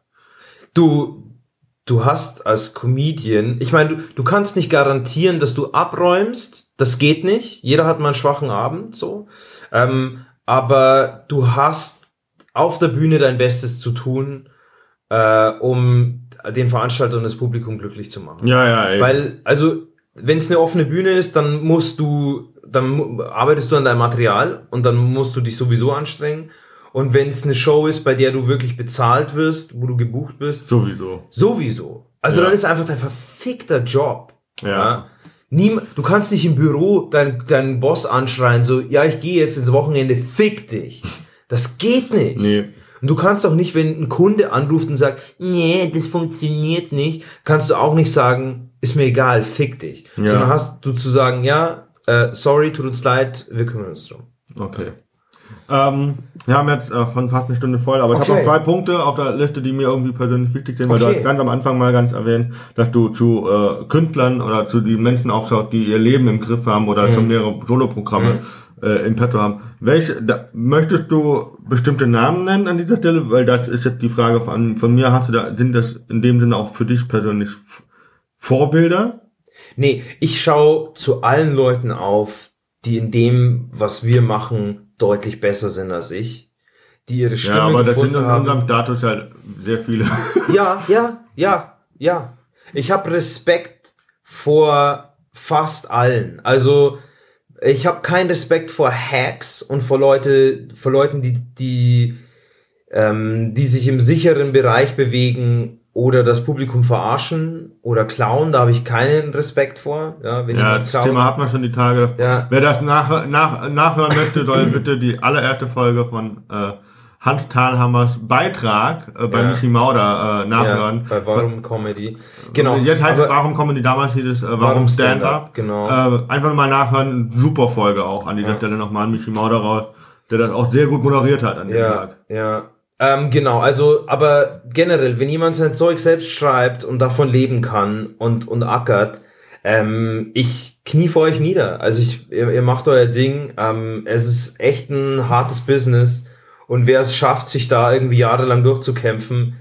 [SPEAKER 2] Du, du hast als Comedian, ich meine, du, du kannst nicht garantieren, dass du abräumst. Das geht nicht. Jeder hat mal einen schwachen Abend, so. Ähm, aber du hast auf der Bühne dein Bestes zu tun, äh, um den Veranstalter und das Publikum glücklich zu machen.
[SPEAKER 1] Ja, ja, ey.
[SPEAKER 2] Weil, also, wenn es eine offene Bühne ist, dann musst du, dann mu- arbeitest du an deinem Material und dann musst du dich sowieso anstrengen. Und wenn es eine Show ist, bei der du wirklich bezahlt wirst, wo du gebucht bist,
[SPEAKER 1] Sowieso.
[SPEAKER 2] sowieso. Also
[SPEAKER 1] Ja.
[SPEAKER 2] dann ist einfach dein verfickter Job.
[SPEAKER 1] Ja.
[SPEAKER 2] Niem, du kannst nicht im Büro deinen deinen Boss anschreien, so, ja, ich gehe jetzt ins Wochenende, fick dich. Das geht nicht.
[SPEAKER 1] Nee.
[SPEAKER 2] Und du kannst auch nicht, wenn ein Kunde anruft und sagt, nee, das funktioniert nicht, kannst du auch nicht sagen, ist mir egal, fick dich.
[SPEAKER 1] Ja.
[SPEAKER 2] Sondern hast du zu sagen, ja, äh, sorry, tut uns leid, wir kümmern uns drum.
[SPEAKER 1] Okay. Ähm, wir haben jetzt äh, von fast eine Stunde voll, aber ich
[SPEAKER 2] Okay.
[SPEAKER 1] habe noch zwei Punkte auf der Liste, die mir irgendwie persönlich wichtig sind, weil du
[SPEAKER 2] Okay.
[SPEAKER 1] hast ganz am Anfang mal ganz erwähnt, dass du zu äh, Künstlern oder zu den Menschen aufschaust, die ihr Leben im Griff haben oder
[SPEAKER 2] Mhm.
[SPEAKER 1] schon mehrere Soloprogramme äh, im Petto haben. Welche, da, möchtest du bestimmte Namen nennen an dieser Stelle? Weil das ist jetzt die Frage von, von mir, hast du da, sind das in dem Sinne auch für dich persönlich F- Vorbilder?
[SPEAKER 2] Nee, ich schaue zu allen Leuten auf, die in dem, was wir machen, deutlich besser sind als ich. Die ihre Stimme
[SPEAKER 1] Ja, aber das sind
[SPEAKER 2] gefunden
[SPEAKER 1] in
[SPEAKER 2] haben.
[SPEAKER 1] unserem Status halt sehr viele.
[SPEAKER 2] Ja, ja, ja, ja. Ich habe Respekt vor fast allen. Also ich habe keinen Respekt vor Hacks und vor Leute, vor Leuten, die die ähm, die sich im sicheren Bereich bewegen oder das Publikum verarschen oder klauen. Da habe ich keinen Respekt vor. Ja, wenn
[SPEAKER 1] Ja,
[SPEAKER 2] jemand
[SPEAKER 1] das
[SPEAKER 2] klaut.
[SPEAKER 1] Thema hat man schon die Tage.
[SPEAKER 2] Ja.
[SPEAKER 1] Wer das nach, nach, nachhören möchte, soll bitte die allererste Folge von äh, Hans Thalhammers Beitrag äh, bei
[SPEAKER 2] Ja.
[SPEAKER 1] Michi Mauder äh, nachhören.
[SPEAKER 2] Ja, bei Warum Comedy. Genau.
[SPEAKER 1] Jetzt heißt es
[SPEAKER 2] aber-
[SPEAKER 1] Warum Comedy, damals hieß es äh, Warum,
[SPEAKER 2] Warum
[SPEAKER 1] Stand-Up.
[SPEAKER 2] Stand-Up, genau.
[SPEAKER 1] Äh, einfach mal nachhören, super Folge auch an dieser
[SPEAKER 2] Ja.
[SPEAKER 1] Stelle nochmal an Michi Mauder raus, der das auch sehr gut moderiert hat an dem
[SPEAKER 2] Ja,
[SPEAKER 1] Tag.
[SPEAKER 2] ja. Ähm, genau, also, aber generell, wenn jemand sein Zeug selbst schreibt und davon leben kann und, und ackert, ähm, ich knie vor euch nieder. Also ich, ihr, ihr macht euer Ding. Ähm, es ist echt ein hartes Business. Und wer es schafft, sich da irgendwie jahrelang durchzukämpfen,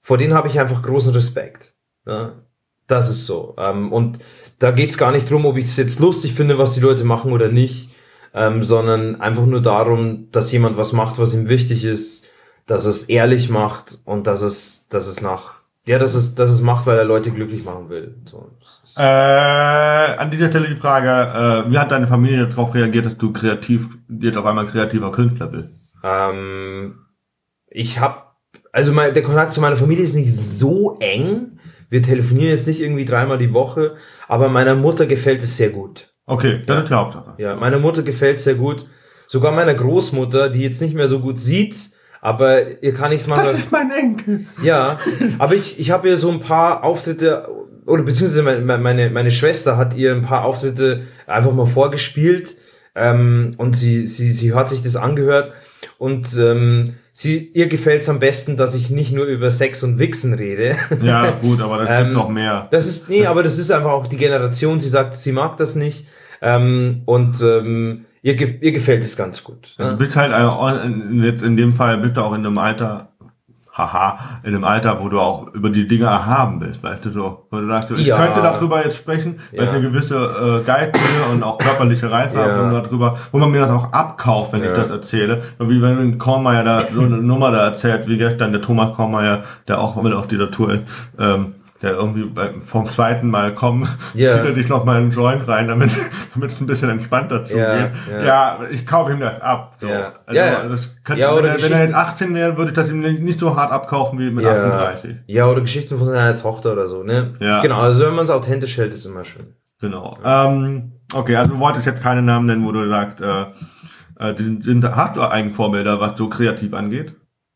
[SPEAKER 2] vor denen habe ich einfach großen Respekt. Ja, das ist so. Ähm, und da geht's gar nicht drum, ob ich es jetzt lustig finde, was die Leute machen oder nicht, ähm, sondern einfach nur darum, dass jemand was macht, was ihm wichtig ist, dass es ehrlich macht und dass es, dass es nach, ja, dass es, dass es macht, weil er Leute glücklich machen will. So.
[SPEAKER 1] Äh, an dieser Stelle die Frage, äh, wie hat deine Familie darauf reagiert, dass du kreativ, jetzt auf einmal kreativer Künstler bist?
[SPEAKER 2] Ähm, ich habe, also mein, der Kontakt zu meiner Familie ist nicht so eng. Wir telefonieren jetzt nicht irgendwie dreimal die Woche, aber meiner Mutter gefällt es sehr gut.
[SPEAKER 1] Okay, das ist die Hauptsache.
[SPEAKER 2] Ja, meiner Mutter gefällt es sehr gut. Sogar meiner Großmutter, die jetzt nicht mehr so gut sieht, aber ihr kann nichts machen.
[SPEAKER 1] Das ist mein Enkel.
[SPEAKER 2] Ja, aber ich, ich habe ihr so ein paar Auftritte, oder beziehungsweise meine, meine, meine Schwester hat ihr ein paar Auftritte einfach mal vorgespielt, ähm, und sie, sie, sie hat sich das angehört und ähm, sie, ihr gefällt es am besten, dass ich nicht nur über Sex und Wichsen rede.
[SPEAKER 1] Ja, gut, aber das
[SPEAKER 2] ähm,
[SPEAKER 1] gibt's auch mehr.
[SPEAKER 2] Das ist, nee, aber das ist einfach auch die Generation, sie sagt, sie mag das nicht, ähm, und ähm, ihr, ihr gefällt es ganz gut.
[SPEAKER 1] Ja,
[SPEAKER 2] Ne?
[SPEAKER 1] du bist halt ein, jetzt in dem Fall bist du auch in einem Alter, haha, in einem Alter, wo du auch über die Dinge erhaben bist, weißt du so. Wo du sagst, ich
[SPEAKER 2] ja.
[SPEAKER 1] könnte darüber jetzt sprechen, weil
[SPEAKER 2] ja.
[SPEAKER 1] ich eine gewisse äh, Geistige und auch körperliche Reife
[SPEAKER 2] ja.
[SPEAKER 1] habe, um darüber, wo man mir das auch abkauft, wenn
[SPEAKER 2] ja.
[SPEAKER 1] ich das erzähle. Wie wenn Kornmeier da so eine Nummer da erzählt, wie gestern der Thomas Kornmeier, der auch mit auf dieser Tour ist, ähm, der irgendwie beim, vom zweiten Mal kommen,
[SPEAKER 2] yeah.
[SPEAKER 1] zieht er dich noch mal einen Joint rein, damit damit es ein bisschen entspannter zugeht.
[SPEAKER 2] Ja, ja.
[SPEAKER 1] ja, ich kaufe ihm das ab. So.
[SPEAKER 2] Ja.
[SPEAKER 1] Also,
[SPEAKER 2] Ja, ja.
[SPEAKER 1] Das könnte,
[SPEAKER 2] Ja, oder
[SPEAKER 1] wenn, er, wenn er
[SPEAKER 2] Geschichten-
[SPEAKER 1] jetzt achtzehn wäre, würde ich das ihm nicht so hart abkaufen wie mit
[SPEAKER 2] ja.
[SPEAKER 1] achtunddreißig.
[SPEAKER 2] Ja, oder Geschichten von seiner Tochter oder so, ne?
[SPEAKER 1] Ja.
[SPEAKER 2] Genau, also wenn man es authentisch hält, ist immer schön.
[SPEAKER 1] Genau. Ähm, okay, also du wolltest jetzt keine Namen nennen, wo du sagst, äh, äh, die sind, hast du eigentlich Vorbilder, was so kreativ angeht?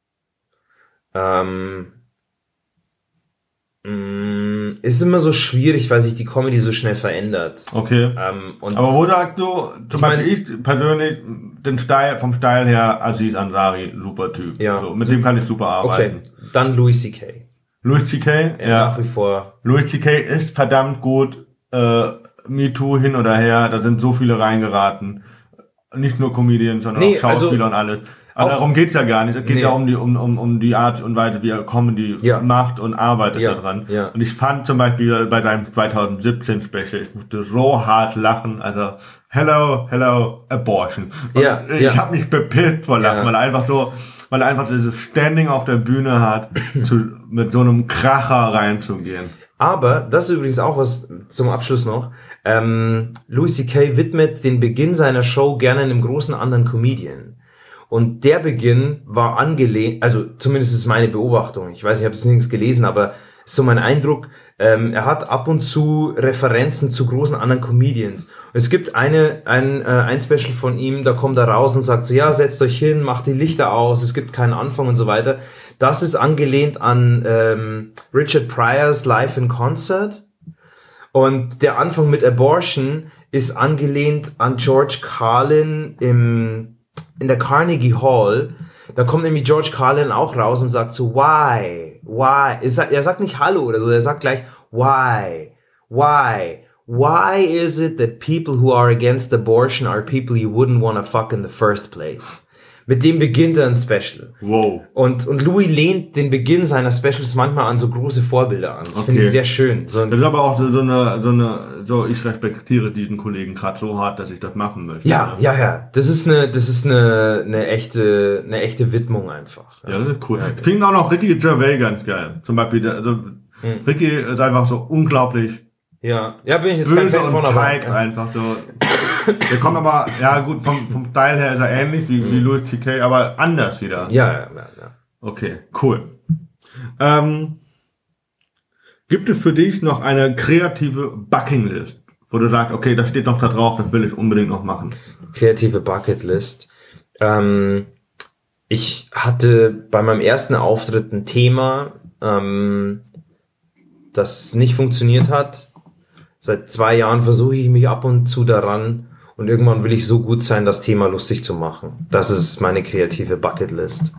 [SPEAKER 2] Ähm, mh, ist immer so schwierig, weil sich die Comedy so schnell verändert.
[SPEAKER 1] Okay.
[SPEAKER 2] Ähm, und
[SPEAKER 1] Aber wo sagst du, zum
[SPEAKER 2] Ich
[SPEAKER 1] Beispiel
[SPEAKER 2] meine-
[SPEAKER 1] ich persönlich, den Style, vom Style her, Aziz Ansari, super Typ.
[SPEAKER 2] Ja.
[SPEAKER 1] So, mit dem kann ich super arbeiten.
[SPEAKER 2] okay, dann Louis C K.
[SPEAKER 1] Louis C K,
[SPEAKER 2] Ja,
[SPEAKER 1] ja.
[SPEAKER 2] nach wie vor.
[SPEAKER 1] Louis C K ist verdammt gut, äh, MeToo hin oder her, da sind so viele reingeraten. Nicht nur Comedians, sondern
[SPEAKER 2] Nee,
[SPEAKER 1] auch Schauspieler
[SPEAKER 2] also
[SPEAKER 1] und alles. Aber
[SPEAKER 2] auch-
[SPEAKER 1] darum geht's ja gar nicht. Es geht
[SPEAKER 2] Nee.
[SPEAKER 1] ja um die, um, um, um die Art und Weise, wie er Comedy
[SPEAKER 2] Ja.
[SPEAKER 1] macht und arbeitet
[SPEAKER 2] Ja,
[SPEAKER 1] daran.
[SPEAKER 2] ja.
[SPEAKER 1] Und ich fand zum Beispiel bei seinem zwanzig siebzehn Special, ich musste so hart lachen, also hello, hello, abortion. Und
[SPEAKER 2] Ja,
[SPEAKER 1] ich
[SPEAKER 2] ja.
[SPEAKER 1] habe mich bepisst vor Lachen,
[SPEAKER 2] Ja.
[SPEAKER 1] weil er einfach so, weil er einfach dieses Standing auf der Bühne hat, zu, mit so einem Kracher reinzugehen.
[SPEAKER 2] Aber, das ist übrigens auch was zum Abschluss noch, ähm, Louis C K widmet den Beginn seiner Show gerne einem großen anderen Comedian. Und der Beginn war angelehnt, also zumindest ist meine Beobachtung, ich weiß, ich habe es nirgends gelesen, aber ist so mein Eindruck, ähm, er hat ab und zu Referenzen zu großen anderen Comedians. Und es gibt eine, ein, äh, ein Special von ihm, da kommt er raus und sagt so, ja, setzt euch hin, macht die Lichter aus, es gibt keinen Anfang und so weiter. Das ist angelehnt an ähm, Richard Pryor's Live in Concert. Und der Anfang mit Abortion ist angelehnt an George Carlin im, in der Carnegie Hall. Da kommt nämlich George Carlin auch raus und sagt so, why, why? Er sagt, er sagt nicht Hallo oder so, er sagt gleich, why, why? Why is it that people who are against abortion are people you wouldn't want to fuck in the first place? Mit dem beginnt er ein Special.
[SPEAKER 1] Wow.
[SPEAKER 2] Und, und Louis lehnt den Beginn seiner Specials manchmal an so große Vorbilder an. Das
[SPEAKER 1] Okay.
[SPEAKER 2] finde ich sehr schön. So
[SPEAKER 1] Das ist aber auch so, so eine, so eine, so, ich respektiere diesen Kollegen gerade so hart, dass ich das machen möchte.
[SPEAKER 2] ja, ja, ja. Das ist eine, das ist eine, eine echte, eine echte Widmung einfach.
[SPEAKER 1] Ja, das ist cool. Ich finde auch noch Ricky Gervais ganz geil. Zum Beispiel, der, also,
[SPEAKER 2] Hm.
[SPEAKER 1] Ricky ist einfach so unglaublich
[SPEAKER 2] Ja, ja, bin ich jetzt kein
[SPEAKER 1] böse
[SPEAKER 2] Fan
[SPEAKER 1] und
[SPEAKER 2] von, aber.
[SPEAKER 1] tight einfach so. Der kommt aber, ja gut, vom, vom Style her ist er ähnlich wie, wie Louis C K, aber anders wieder.
[SPEAKER 2] Ja, ja, ja, ja.
[SPEAKER 1] Okay, cool. Ähm, gibt es für dich noch eine kreative Buckinglist, wo du sagst, okay, das steht noch da drauf, das will ich unbedingt noch machen?
[SPEAKER 2] Kreative Bucketlist. Ähm, ich hatte bei meinem ersten Auftritt ein Thema, ähm, das nicht funktioniert hat. Seit zwei Jahren versuche ich mich ab und zu daran und irgendwann will ich so gut sein, das Thema lustig zu machen. Das ist meine kreative Bucketlist.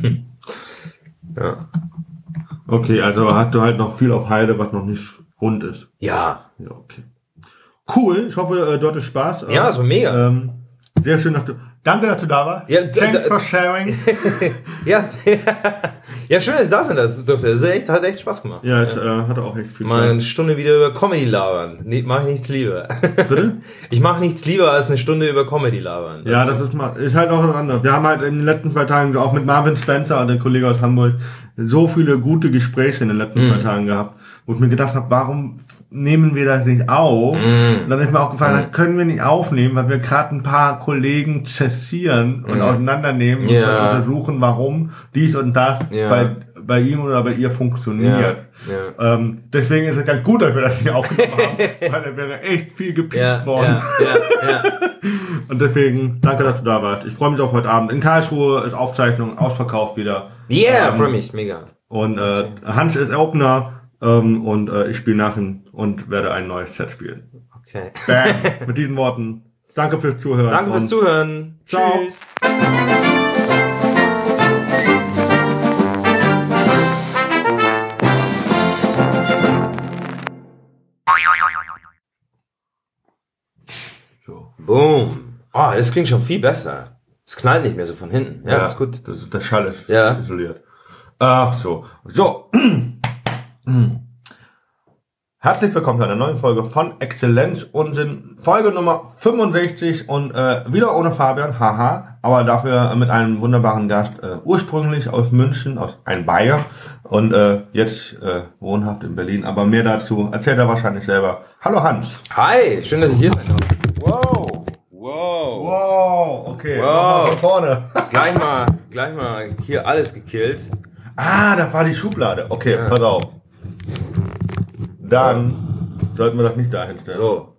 [SPEAKER 2] Ja.
[SPEAKER 1] Okay, also hast du halt noch viel auf Halde, was noch nicht rund ist.
[SPEAKER 2] Ja.
[SPEAKER 1] Ja, okay. Cool, ich hoffe, äh, du hattest Spaß.
[SPEAKER 2] Ja, es war mega.
[SPEAKER 1] Ähm, sehr schön, dass du... Danke, dass du da warst.
[SPEAKER 2] Ja,
[SPEAKER 1] Thanks
[SPEAKER 2] da-
[SPEAKER 1] for sharing.
[SPEAKER 2] Ja, Ja, schön, dass ich da sein durfte. Das echt, hat echt Spaß gemacht.
[SPEAKER 1] Ja, es äh, hatte auch echt viel
[SPEAKER 2] Mal eine Stunde wieder über Comedy labern. Nee, mach ich nichts lieber.
[SPEAKER 1] Bitte?
[SPEAKER 2] Ich mache nichts lieber als eine Stunde über Comedy labern. Das
[SPEAKER 1] ja, das ist, mal, ist halt auch was anderes. Wir haben halt in den letzten zwei Tagen auch mit Marvin Spencer, der Kollege aus Hamburg, so viele gute Gespräche in den letzten mm. zwei Tagen gehabt, wo ich mir gedacht habe, warum nehmen wir das nicht auf? Mm. Und dann ist mir auch gefallen, mm. das können wir nicht aufnehmen, weil wir gerade ein paar Kollegen zessieren und mm. auseinandernehmen yeah. und untersuchen, warum dies und das yeah. bei, bei ihm oder bei ihr funktioniert. Yeah. Yeah. Ähm, deswegen ist es ganz gut, dass wir das nicht aufgenommen haben, weil da wäre echt viel gepiept yeah. worden. Yeah. Yeah. Yeah. Und deswegen, danke, dass du da warst. Ich freue mich auf heute Abend. In Karlsruhe ist Aufzeichnung ausverkauft wieder.
[SPEAKER 2] Ja, yeah, ähm, freue mich, mega.
[SPEAKER 1] Und äh, Hans ist Opener ähm, und äh, ich spiele nach ihm und werde ein neues Set spielen.
[SPEAKER 2] Okay.
[SPEAKER 1] Bam. Mit diesen Worten. Danke fürs Zuhören.
[SPEAKER 2] Danke fürs Zuhören.
[SPEAKER 1] Ciao.
[SPEAKER 2] Tschüss.
[SPEAKER 1] So.
[SPEAKER 2] Boom. Oh, das klingt schon viel besser. Es knallt nicht mehr so von hinten. Ja,
[SPEAKER 1] ja
[SPEAKER 2] das ist gut.
[SPEAKER 1] Das, das Schall ist
[SPEAKER 2] ja.
[SPEAKER 1] isoliert. Ach so. So. Herzlich willkommen zu einer neuen Folge von Exzellenz Unsinn. Folge Nummer fünfundsechzig und äh, wieder ohne Fabian, haha, aber dafür mit einem wunderbaren Gast, äh, ursprünglich aus München, aus ein Bayer und äh, jetzt äh, wohnhaft in Berlin. Aber mehr dazu erzählt er wahrscheinlich selber. Hallo Hans.
[SPEAKER 2] Hi, schön, dass ich hier sein darf.
[SPEAKER 1] Wow.
[SPEAKER 2] Wow.
[SPEAKER 1] Wow, okay.
[SPEAKER 2] Wow.
[SPEAKER 1] Von vorne.
[SPEAKER 2] Gleich mal, gleich mal hier alles gekillt.
[SPEAKER 1] Ah, da war die Schublade. Okay, ja. Pass auf. Dann sollten wir das nicht dahin stellen.
[SPEAKER 2] So.